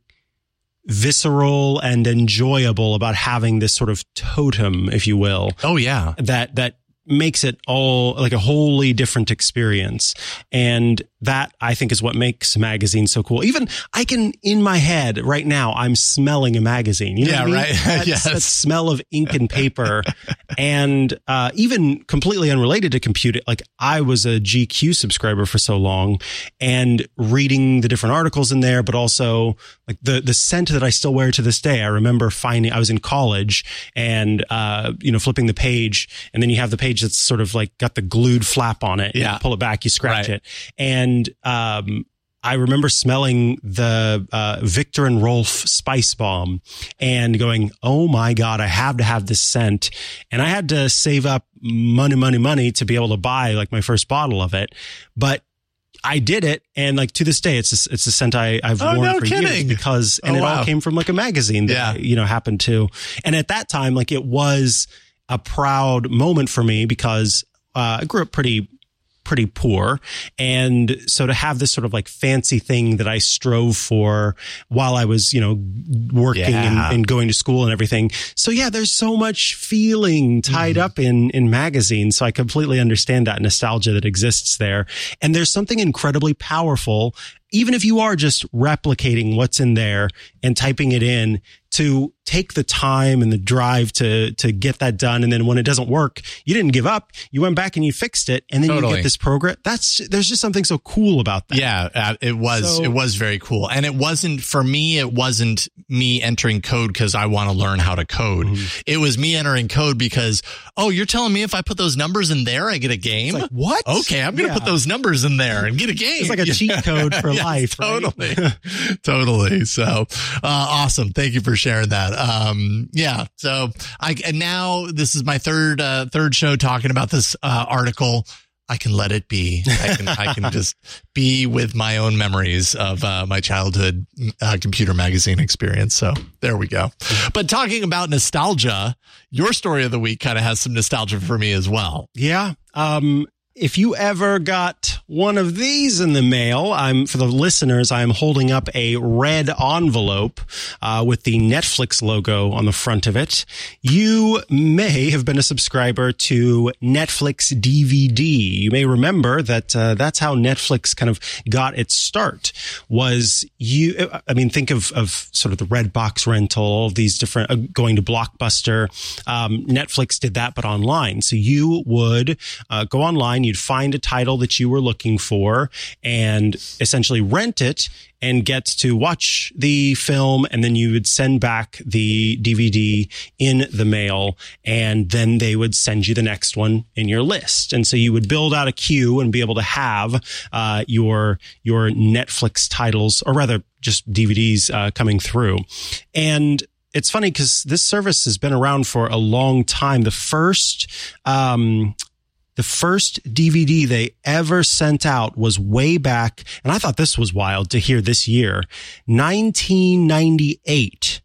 visceral and enjoyable about having this sort of totem, if you will. Oh, yeah. That, that, makes it all like a wholly different experience. And that I think is what makes magazines so cool. Even I can, in my head right now, I'm smelling a magazine. You know yeah, what I mean? right. That's, yes. That smell of ink and paper. And, uh, even completely unrelated to computing, like I was a G Q subscriber for so long and reading the different articles in there, but also like the, the scent that I still wear to this day. I remember finding, I was in college and, uh, you know, flipping the page and then you have the page that's sort of like got the glued flap on it. Yeah. You pull it back, you scratch right. it. And, um, I remember smelling the, uh, Victor and Rolf Spice Bomb and going, oh my God, I have to have this scent. And I had to save up money, money, money to be able to buy like my first bottle of it. But I did it, and like to this day, it's a, it's a scent I, I've oh, worn no for kidding. years because, and oh, it wow. all came from like a magazine that yeah. I, you know, happened to. And at that time, like it was a proud moment for me because uh, I grew up pretty pretty poor. And so to have this sort of like fancy thing that I strove for while I was, you know, working yeah. and, and going to school and everything. So yeah, there's so much feeling tied mm. up in, in magazines. So I completely understand that nostalgia that exists there. And there's something incredibly powerful, even if you are just replicating what's in there and typing it in, to take the time and the drive to to get that done. And then when it doesn't work, you didn't give up. You went back and you fixed it. And then totally. you get this progress. That's, there's just something so cool about that. Yeah, uh, it was, so, it was very cool. And it wasn't, for me, it wasn't me entering code because I want to learn how to code. Mm-hmm. It was me entering code because, oh, you're telling me if I put those numbers in there, I get a game? It's like, what? Okay, I'm going to yeah. put those numbers in there and get a game. It's like a cheat code for yes, life. Totally. Right? Totally. So, uh, awesome. Thank you for sharing that. Um, yeah. So I, and now this is my third, uh, third show talking about this, uh, article. I can let it be. I can, I can just be with my own memories of, uh, my childhood, uh, computer magazine experience. So there we go. But talking about nostalgia, your story of the week kind of has some nostalgia for me as well. Yeah. Um, if you ever got one of these in the mail, I'm for the listeners, I'm holding up a red envelope uh, with the Netflix logo on the front of it. You may have been a subscriber to Netflix D V D. You may remember that uh, that's how Netflix kind of got its start. Was you? I mean, think of of sort of the red box rental, all of these different uh, going to Blockbuster. Um, Netflix did that, but online. So you would uh, go online. You'd find a title that you were looking for and essentially rent it and get to watch the film. And then you would send back the D V D in the mail, and then they would send you the next one in your list. And so you would build out a queue and be able to have uh, your, your Netflix titles, or rather just D V Ds uh, coming through. And it's funny because this service has been around for a long time. The first, um, The first D V D they ever sent out was way back, and I thought this was wild to hear this year, nineteen ninety-eight.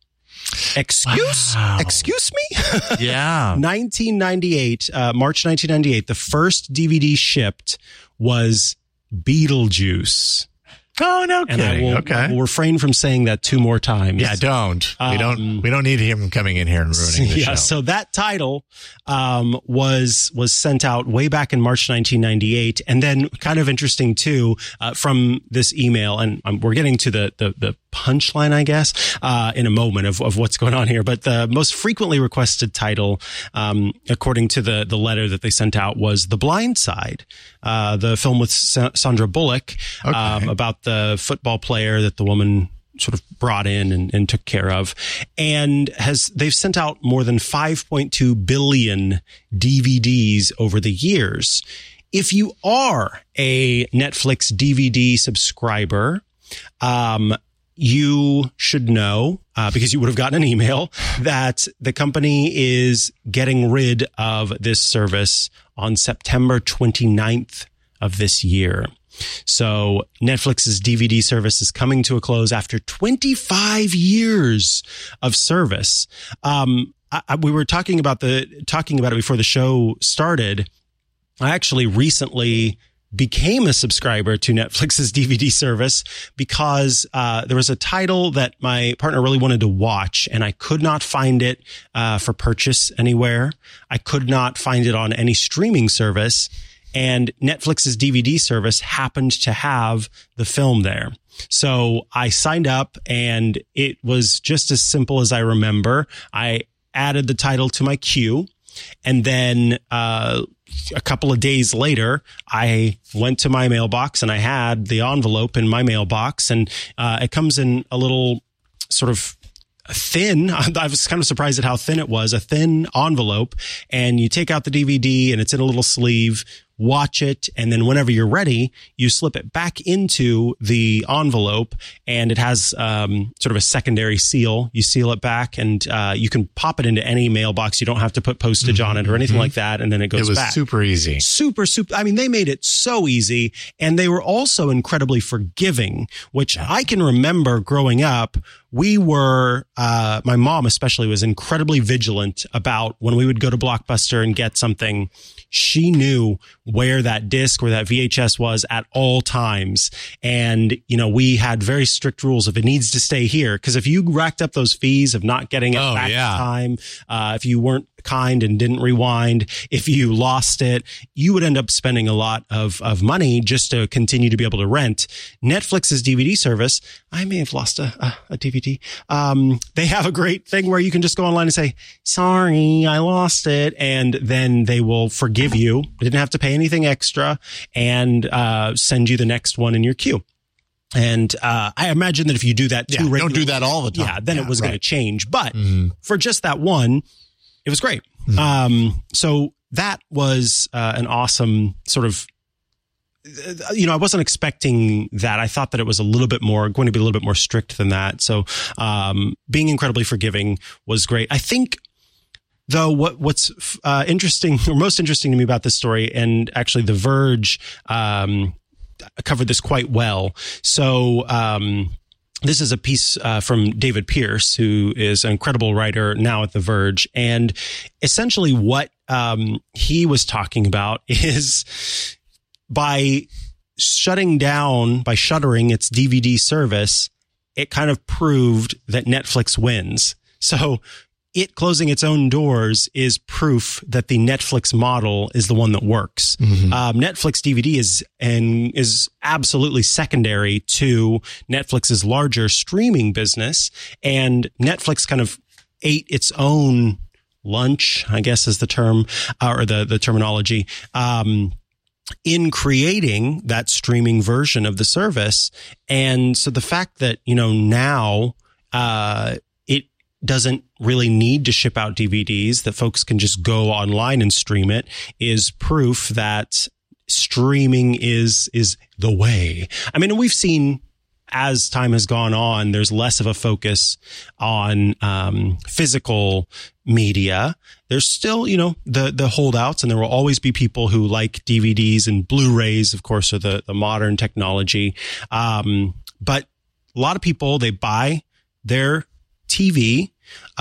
Excuse? Wow. Excuse me? Yeah. nineteen ninety-eight, uh, March nineteen ninety-eight, the first D V D shipped was Beetlejuice. Oh, no kidding. And I will, okay. will refrain from saying that two more times. Yeah, don't. Um, we don't. We don't need him coming in here and ruining the yeah, show. Yeah. So that title um, was was sent out way back in March nineteen ninety-eight, and then kind of interesting too uh, from this email, and um, we're getting to the the, the punchline, I guess, uh, in a moment of of what's going on here. But the most frequently requested title, um, according to the the letter that they sent out, was The Blind Side, uh, the film with Sa- Sandra Bullock okay. um, about the football player that the woman sort of brought in and, and took care of, and has they've sent out more than five point two billion D V Ds over the years. If you are a Netflix D V D subscriber, um, you should know, uh, because you would have gotten an email, that the company is getting rid of this service on September twenty-ninth of this year. So Netflix's D V D service is coming to a close after twenty-five years of service. Um, I, I, we were talking about the, talking about it before the show started. I actually recently became a subscriber to Netflix's D V D service because uh, there was a title that my partner really wanted to watch, and I could not find it uh, for purchase anywhere. I could not find it on any streaming service, and Netflix's D V D service happened to have the film there. So I signed up, and it was just as simple as I remember. I added the title to my queue, and then uh a couple of days later, I went to my mailbox and I had the envelope in my mailbox, and uh, it comes in a little sort of thin. I was kind of surprised at how thin it was, a thin envelope, and you take out the D V D and it's in a little sleeve watch it, and then whenever you're ready, you slip it back into the envelope, and it has um, sort of a secondary seal. You seal it back, and uh, you can pop it into any mailbox. You don't have to put postage mm-hmm. on it or anything mm-hmm. like that, and then it goes back. It was back. super easy. Super, super. I mean, they made it so easy, and they were also incredibly forgiving, which yeah. I can remember growing up. We were, uh, my mom especially was incredibly vigilant about when we would go to Blockbuster and get something. She knew where that disc or that V H S was at all times. And, you know, we had very strict rules if it needs to stay here. Cause if you racked up those fees of not getting it oh, back yeah. in time, uh, if you weren't kind and didn't rewind, if you lost it, you would end up spending a lot of, of money just to continue to be able to rent. Netflix's D V D service, I may have lost a, a, a D V D. Um, they have a great thing where you can just go online and say, sorry, I lost it. And then they will forgive you. You didn't have to pay anything extra and uh, send you the next one in your queue. And uh, I imagine that if you do that too yeah, regularly, don't do that all the time. Yeah, then yeah, it was right. going to change. But mm-hmm. for just that one, it was great. Mm-hmm. Um, so that was uh, an awesome sort of, you know, I wasn't expecting that. I thought that it was a little bit more, going to be a little bit more strict than that. So um, being incredibly forgiving was great. I think, though, what what's uh, interesting or most interesting to me about this story, and actually The Verge um, covered this quite well. So um, this is a piece uh, from David Pierce, who is an incredible writer now at The Verge. And essentially what um, he was talking about is by shutting down, by shuttering its D V D service, it kind of proved that Netflix wins. So it closing its own doors is proof that the Netflix model is the one that works. Mm-hmm. Um, Netflix D V D is and is absolutely secondary to Netflix's larger streaming business, and Netflix kind of ate its own lunch, I guess is the term uh, or the the terminology. Um, in creating that streaming version of the service. And so the fact that, you know, now, uh, it doesn't really need to ship out D V Ds, that folks can just go online and stream it, is proof that streaming is, is the way. I mean, we've seen, as time has gone on, there's less of a focus on um, physical media. There's still, you know, the the holdouts, and there will always be people who like D V Ds, and Blu-rays, of course, are the, the modern technology. Um, but a lot of people, they buy their T V.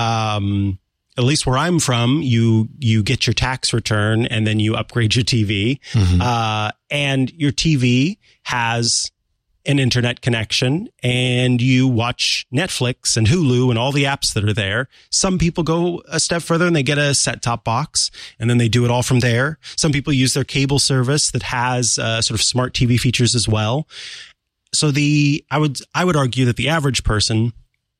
Um, at least where I'm from, you you get your tax return and then you upgrade your T V. Mm-hmm. Uh, and your T V has an internet connection, and you watch Netflix and Hulu and all the apps that are there. Some people go a step further and they get a set-top box, and then they do it all from there. Some people use their cable service that has uh, sort of smart T V features as well. So the I would I would argue that the average person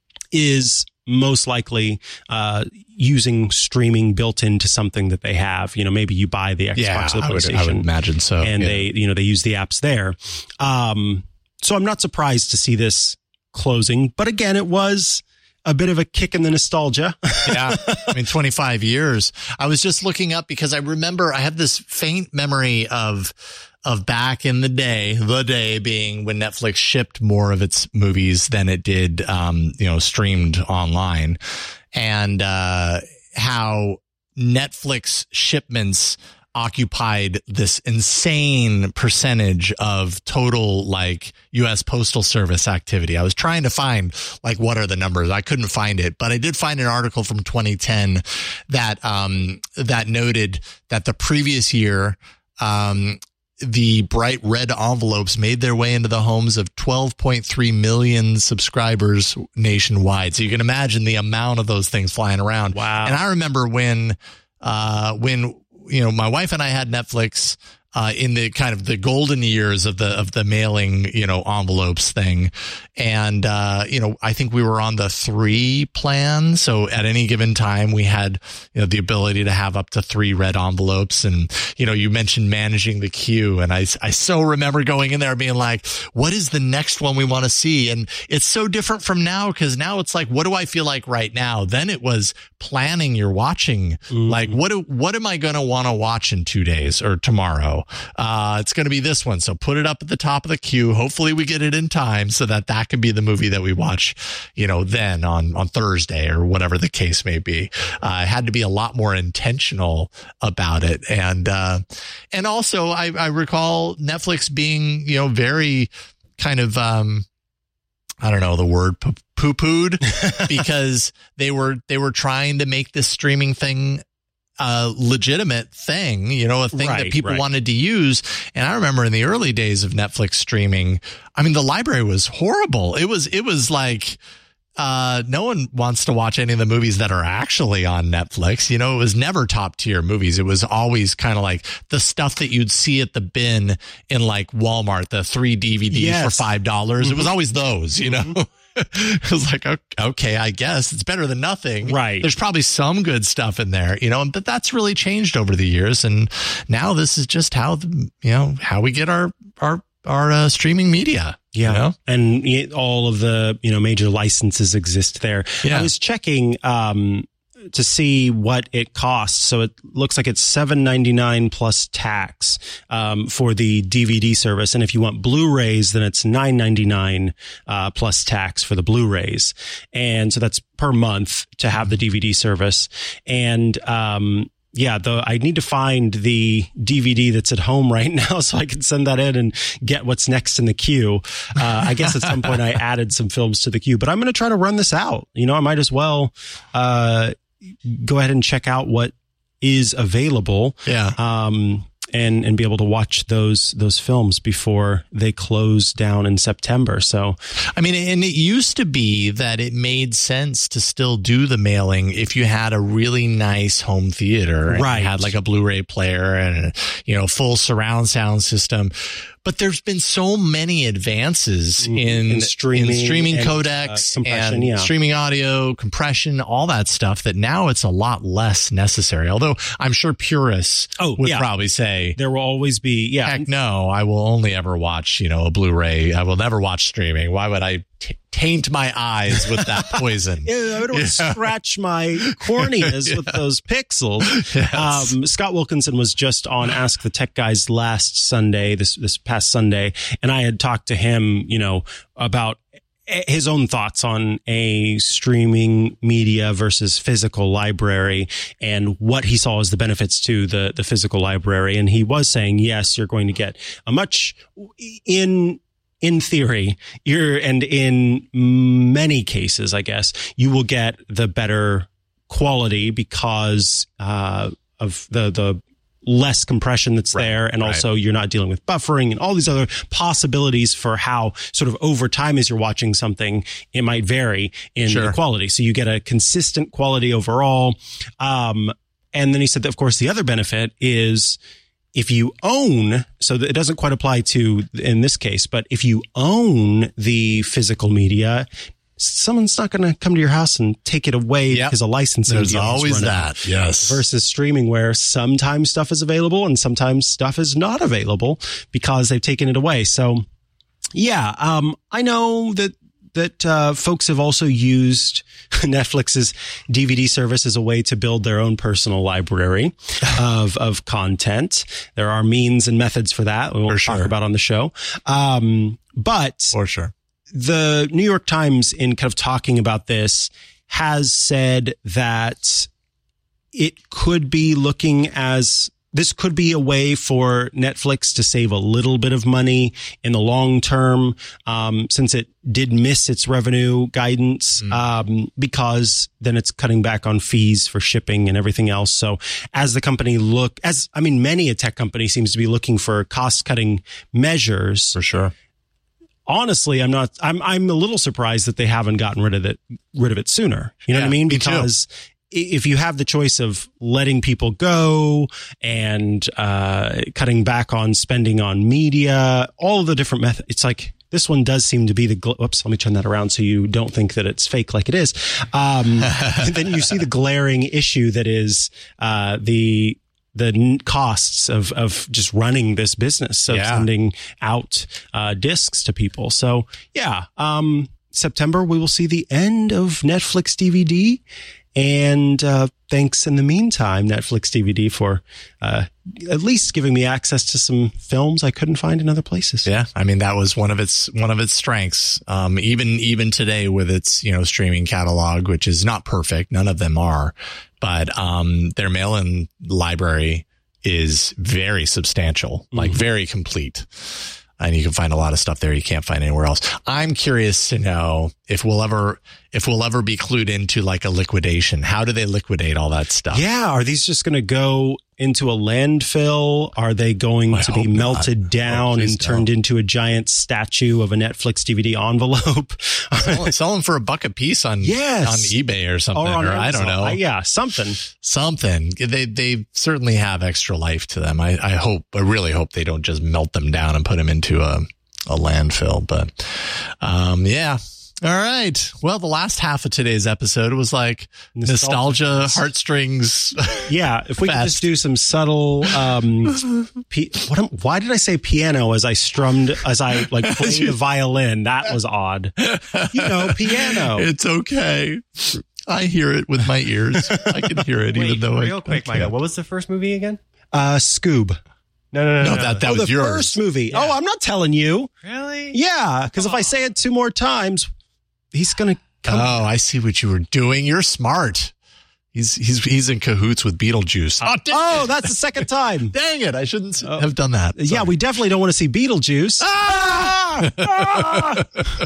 is most likely uh using streaming built into something that they have. You know, maybe you buy the Xbox yeah, or the PlayStation. I would, I would imagine so. And yeah. they, you know, they use the apps there. Um, so I'm not surprised to see this closing, but again, it was a bit of a kick in the nostalgia. Yeah. I mean, twenty-five years. I was just looking up because I remember I have this faint memory of, of back in the day, the day being when Netflix shipped more of its movies than it did, um, you know, streamed online, and, uh, how Netflix shipments occupied this insane percentage of total, like, U S Postal Service activity. I was trying to find, like, what are the numbers? I couldn't find it, but I did find an article from twenty ten that, um, that noted that the previous year, um, the bright red envelopes made their way into the homes of twelve point three million subscribers nationwide. So you can imagine the amount of those things flying around. Wow. And I remember when, uh, when, you know, my wife and I had Netflix, uh, in the kind of the golden years of the, of the mailing, you know, envelopes thing. And, uh, you know, I think we were on the three plan. So at any given time, we had, you know, the ability to have up to three red envelopes. And, you know, you mentioned managing the queue. And I, I so remember going in there being like, what is the next one we want to see? And it's so different from now, because now it's like, what do I feel like right now? Then it was planning your watching. Mm-hmm. Like, what do, what am I going to want to watch in two days or tomorrow? go. Uh, it's going to be this one. So put it up at the top of the queue. Hopefully we get it in time so that that can be the movie that we watch, you know, then on, on Thursday or whatever the case may be. Uh, I had to be a lot more intentional about it. And, uh, and also I, I recall Netflix being, you know, very kind of, um, I don't know the word poo-pooed because they were, they were trying to make this streaming thing a legitimate thing, you know, a thing right, that people right. wanted to use. And I remember in the early days of Netflix streaming, I mean, the library was horrible. It was, it was like, uh, no one wants to watch any of the movies that are actually on Netflix. You know, it was never top tier movies. It was always kind of like the stuff that you'd see at the bin in like Walmart, the three D V Ds yes. for five dollars. Mm-hmm. It was always those, you know. Mm-hmm. It was like, okay, I guess it's better than nothing. Right. There's probably some good stuff in there, you know, but that's really changed over the years. And now this is just how, the, you know, how we get our, our, our uh, streaming media. Yeah. You know? And all of the, you know, major licenses exist there. Yeah. I was checking, um, to see what it costs. So it looks like it's seven ninety-nine plus tax, um, for the D V D service. And if you want Blu-rays, then it's nine ninety-nine, uh, plus tax for the Blu-rays. And so that's per month to have the D V D service. And, um, yeah, the, I need to find the D V D that's at home right now so I can send that in and get what's next in the queue. Uh, I guess at some point I added some films to the queue, but I'm going to try to run this out. You know, I might as well, uh, go ahead and check out what is available. Yeah. Um, and, and be able to watch those, those films before they close down in September. So, I mean, and it used to be that it made sense to still do the mailing if you had a really nice home theater and right. had like a Blu-ray player and a, you know, full surround sound system. But there's been so many advances in, in streaming, in streaming and, codecs uh, and yeah. streaming audio, compression, all that stuff that now it's a lot less necessary. Although I'm sure purists oh, would yeah. probably say there will always be, yeah. heck no, I will only ever watch, you know, a Blu-ray. I will never watch streaming. Why would I t- taint my eyes with that poison? Yeah, I don't yeah. scratch my corneas yeah. with those pixels. Yes. Um, Scott Wilkinson was just on Ask the Tech Guys last Sunday, this, this past Sunday, and I had talked to him, you know, about his own thoughts on a streaming media versus physical library and what he saw as the benefits to the, the physical library. And he was saying, yes, you're going to get a much in, in theory, you're, and in many cases, I guess, you will get the better quality because, uh, of the, the, less compression that's right, there. And right. also you're not dealing with buffering and all these other possibilities for how sort of over time as you're watching something, it might vary in sure. the quality. So you get a consistent quality overall. Um, and then he said that, of course, the other benefit is if you own, so that it doesn't quite apply to in this case, but if you own the physical media, someone's not going to come to your house and take it away because yep. a licensing There's deal always is that. out. Yes. Versus streaming where sometimes stuff is available and sometimes stuff is not available because they've taken it away. So yeah, um, I know that, that, uh, folks have also used Netflix's D V D service as a way to build their own personal library of, of content. There are means and methods for that. We won't sure. talk about on the show. Um, but for sure. The New York Times, in kind of talking about this, has said that it could be looking as this could be a way for Netflix to save a little bit of money in the long term, um, since it did miss its revenue guidance, mm. um, because then it's cutting back on fees for shipping and everything else. So as the company look, as I mean, many a tech company seems to be looking for cost cutting measures. For sure. Honestly, I'm not, I'm, I'm a little surprised that they haven't gotten rid of it, rid of it sooner. You know yeah, what I mean? Because me if you have the choice of letting people go and, uh, cutting back on spending on media, all of the different methods, it's like, this one does seem to be the, gl- whoops, let me turn that around so you don't think that it's fake like it is. Um, then you see the glaring issue that is, uh, the, the costs of, of just running this business of yeah. sending out, uh, discs to people. So yeah, um, September, we will see the end of Netflix D V D. And uh, thanks in the meantime, Netflix D V D, for uh, at least giving me access to some films I couldn't find in other places. Yeah, I mean, that was one of its one of its strengths. Um, even even today with its, you know, streaming catalog, which is not perfect, none of them are, but um, their mail-in library is very substantial, like mm-hmm. very complete. And you can find a lot of stuff there you can't find anywhere else. I'm curious to know if we'll ever if we'll ever be clued into like a liquidation. How do they liquidate all that stuff? Yeah, are these just going to go into a landfill? Are they going I to be melted not. down oh, and turned don't. into a giant statue of a Netflix D V D envelope? sell, sell them for a buck a piece on yes. on eBay or something, or, or I don't know. Uh, yeah, something. Something. They they certainly have extra life to them. I, I hope, I really hope they don't just melt them down and put them into a, a landfill. But um, yeah. All right. Well, the last half of today's episode was like nostalgia, nostalgia heartstrings. Yeah. If we could just do some subtle, um, p- what am, why did I say piano as I strummed, as I like played the violin? That was odd. You know, piano. It's okay. I hear it with my ears. I can hear it. Wait, even though real I, quick, I Michael, what was the first movie again? Uh, Scoob. No, no, no, no, no. that, that oh, was the yours. first movie. Yeah. Oh, I'm not telling you. Really? Yeah. Cause oh. if I say it two more times, he's going to come. Oh, I see what you were doing. You're smart. He's he's he's in cahoots with Beetlejuice. Oh, oh that's the second time. Dang it. I shouldn't oh. have done that. Sorry. Yeah, we definitely don't want to see Beetlejuice. Ah! ah!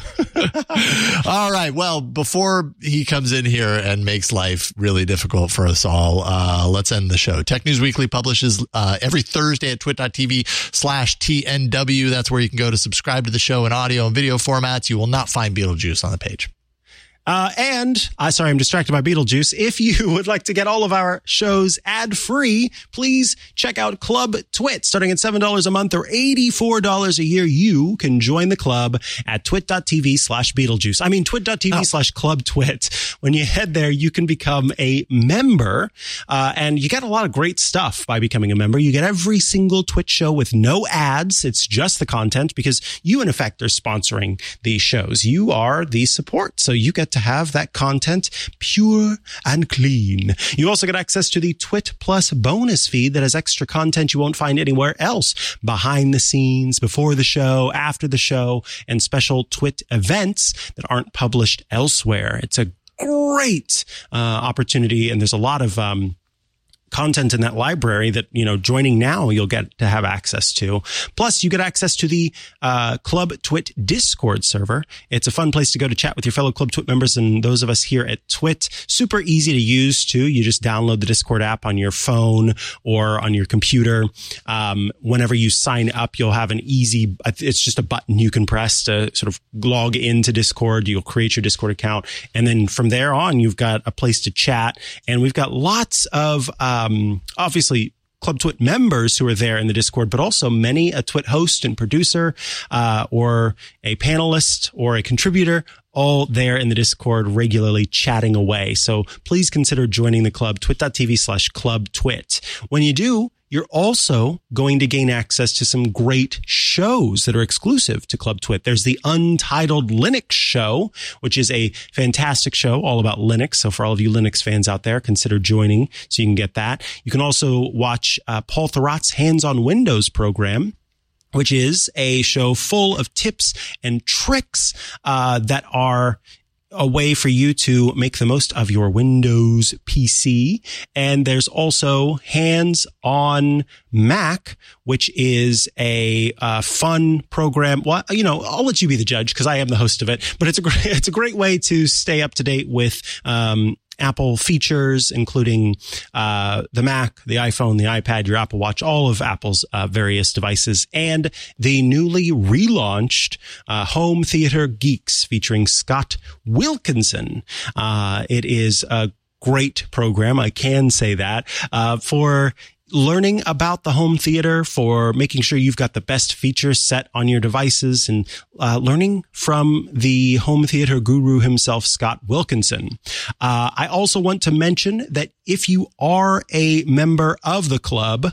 All right. Well, before he comes in here and makes life really difficult for us all, uh, let's end the show. Tech News Weekly publishes uh, every Thursday at twit.tv slash TNW. That's where you can go to subscribe to the show in audio and video formats. You will not find Beetlejuice on the page. Uh, and I uh, sorry, I'm distracted by Beetlejuice. If you would like to get all of our shows ad free, please check out Club Twit. Starting at seven dollars a month or eighty-four dollars a year, you can join the club at twit.tv slash Beetlejuice. I mean, twit.tv oh. slash Club Twit. When you head there, you can become a member. Uh, and you get a lot of great stuff by becoming a member. You get every single Twit show with no ads. It's just the content because you, in effect, are sponsoring these shows. You are the support. So you get to to have that content pure and clean. You also get access to the Twit Plus bonus feed that has extra content you won't find anywhere else. Behind the scenes, before the show, after the show, and special Twit events that aren't published elsewhere. It's a great uh, opportunity, and there's a lot of um content in that library that, you know, joining now, you'll get to have access to. Plus, you get access to the uh, Club Twit Discord server. It's a fun place to go to chat with your fellow Club Twit members and those of us here at Twit. Super easy to use, too. You just download the Discord app on your phone or on your computer. Um, whenever you sign up, you'll have an easy, it's just a button you can press to sort of log into Discord. You'll create your Discord account. And then from there on, you've got a place to chat. And we've got lots of, uh, Um, obviously Club Twit members who are there in the Discord, but also many a Twit host and producer, uh, or a panelist or a contributor, all there in the Discord regularly chatting away. So please consider joining the club, twit.tv slash club twit. When you do, you're also going to gain access to some great shows that are exclusive to Club Twit. There's the Untitled Linux Show, which is a fantastic show all about Linux. So for all of you Linux fans out there, consider joining so you can get that. You can also watch uh, Paul Thurrott's Hands on Windows program, which is a show full of tips and tricks uh, that are a way for you to make the most of your Windows P C. And there's also Hands on Mac, which is a uh, fun program. Well, you know, I'll let you be the judge because I am the host of it, but it's a great, it's a great way to stay up to date with, um, Apple features, including uh the Mac, the iPhone, the iPad, your Apple Watch, all of Apple's uh, various devices, and the newly relaunched uh, Home Theater Geeks featuring Scott Wilkinson. Uh It is a great program, I can say that, uh for learning about the home theater, for making sure you've got the best features set on your devices, and uh, learning from the home theater guru himself, Scott Wilkinson. Uh, I also want to mention that if you are a member of the club,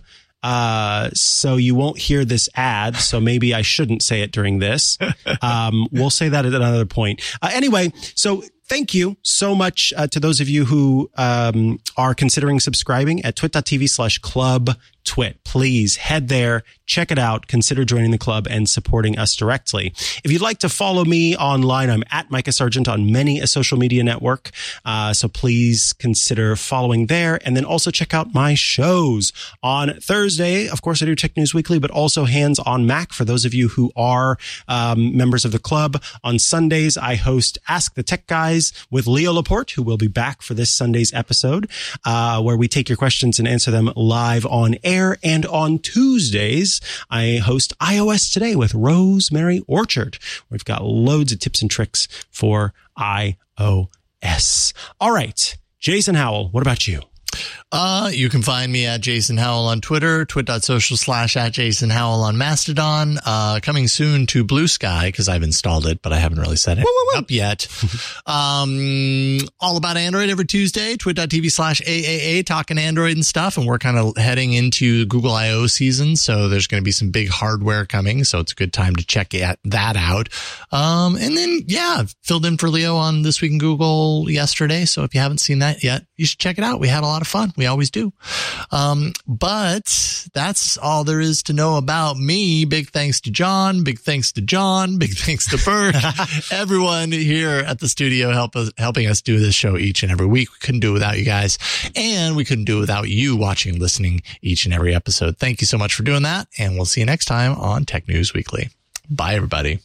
Uh, so you won't hear this ad. So maybe I shouldn't say it during this. Um, we'll say that at another point. Uh, anyway, so thank you so much uh, to those of you who um, are considering subscribing at twit.tv slash club twit. Please head there, check it out, consider joining the club and supporting us directly. If you'd like to follow me online, I'm at Micah Sargent on many a social media network. Uh, so please consider following there. And then also check out my shows on Thursday. Of course, I do Tech News Weekly, but also Hands on Mac for those of you who are um, members of the club. On Sundays, I host Ask the Tech Guys with Leo Laporte, who will be back for this Sunday's episode, uh, where we take your questions and answer them live on air. And on Tuesdays, I host iOS Today with Rosemary Orchard. We've got loads of tips and tricks for iOS. All right, Jason Howell, what about you? Uh, you can find me at Jason Howell on Twitter, twit.social slash at Jason Howell on Mastodon, uh, coming soon to Blue Sky because I've installed it, but I haven't really set it woo, woo, woo. up yet. um, all about Android every Tuesday, twit.tv slash AAA, talking Android and stuff. And we're kind of heading into Google I O season. So there's going to be some big hardware coming. So it's a good time to check that out. Um, and then, yeah, filled in for Leo on This Week in Google yesterday. So if you haven't seen that yet, you should check it out. We had a lot of fun. We always do. Um, but that's all there is to know about me. Big thanks to John. Big thanks to John. Big thanks to Bert. Everyone here at the studio help us, helping us do this show each and every week. We couldn't do it without you guys. And we couldn't do it without you watching and listening each and every episode. Thank you so much for doing that. And we'll see you next time on Tech News Weekly. Bye, everybody.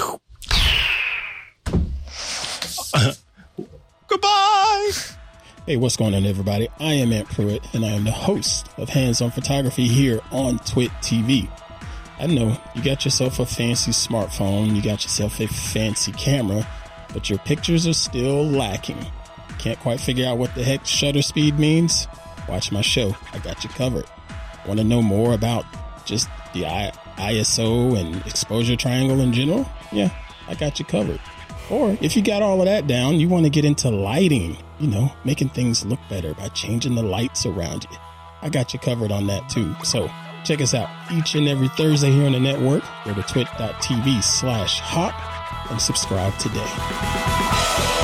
Uh, goodbye. Hey, what's going on, everybody? I am Ant Pruitt, and I am the host of Hands on Photography here on Twit T V. I know you got yourself a fancy smartphone, you got yourself a fancy camera, but your pictures are still lacking. Can't quite figure out what the heck shutter speed means? Watch my show. I got you covered. Want to know more about just the I S O and exposure triangle in general? Yeah, I got you covered. Or if you got all of that down, you want to get into lighting, you know, making things look better by changing the lights around you. I got you covered on that too. So check us out each and every Thursday here on the network. Go to twit.tv slash hop and subscribe today.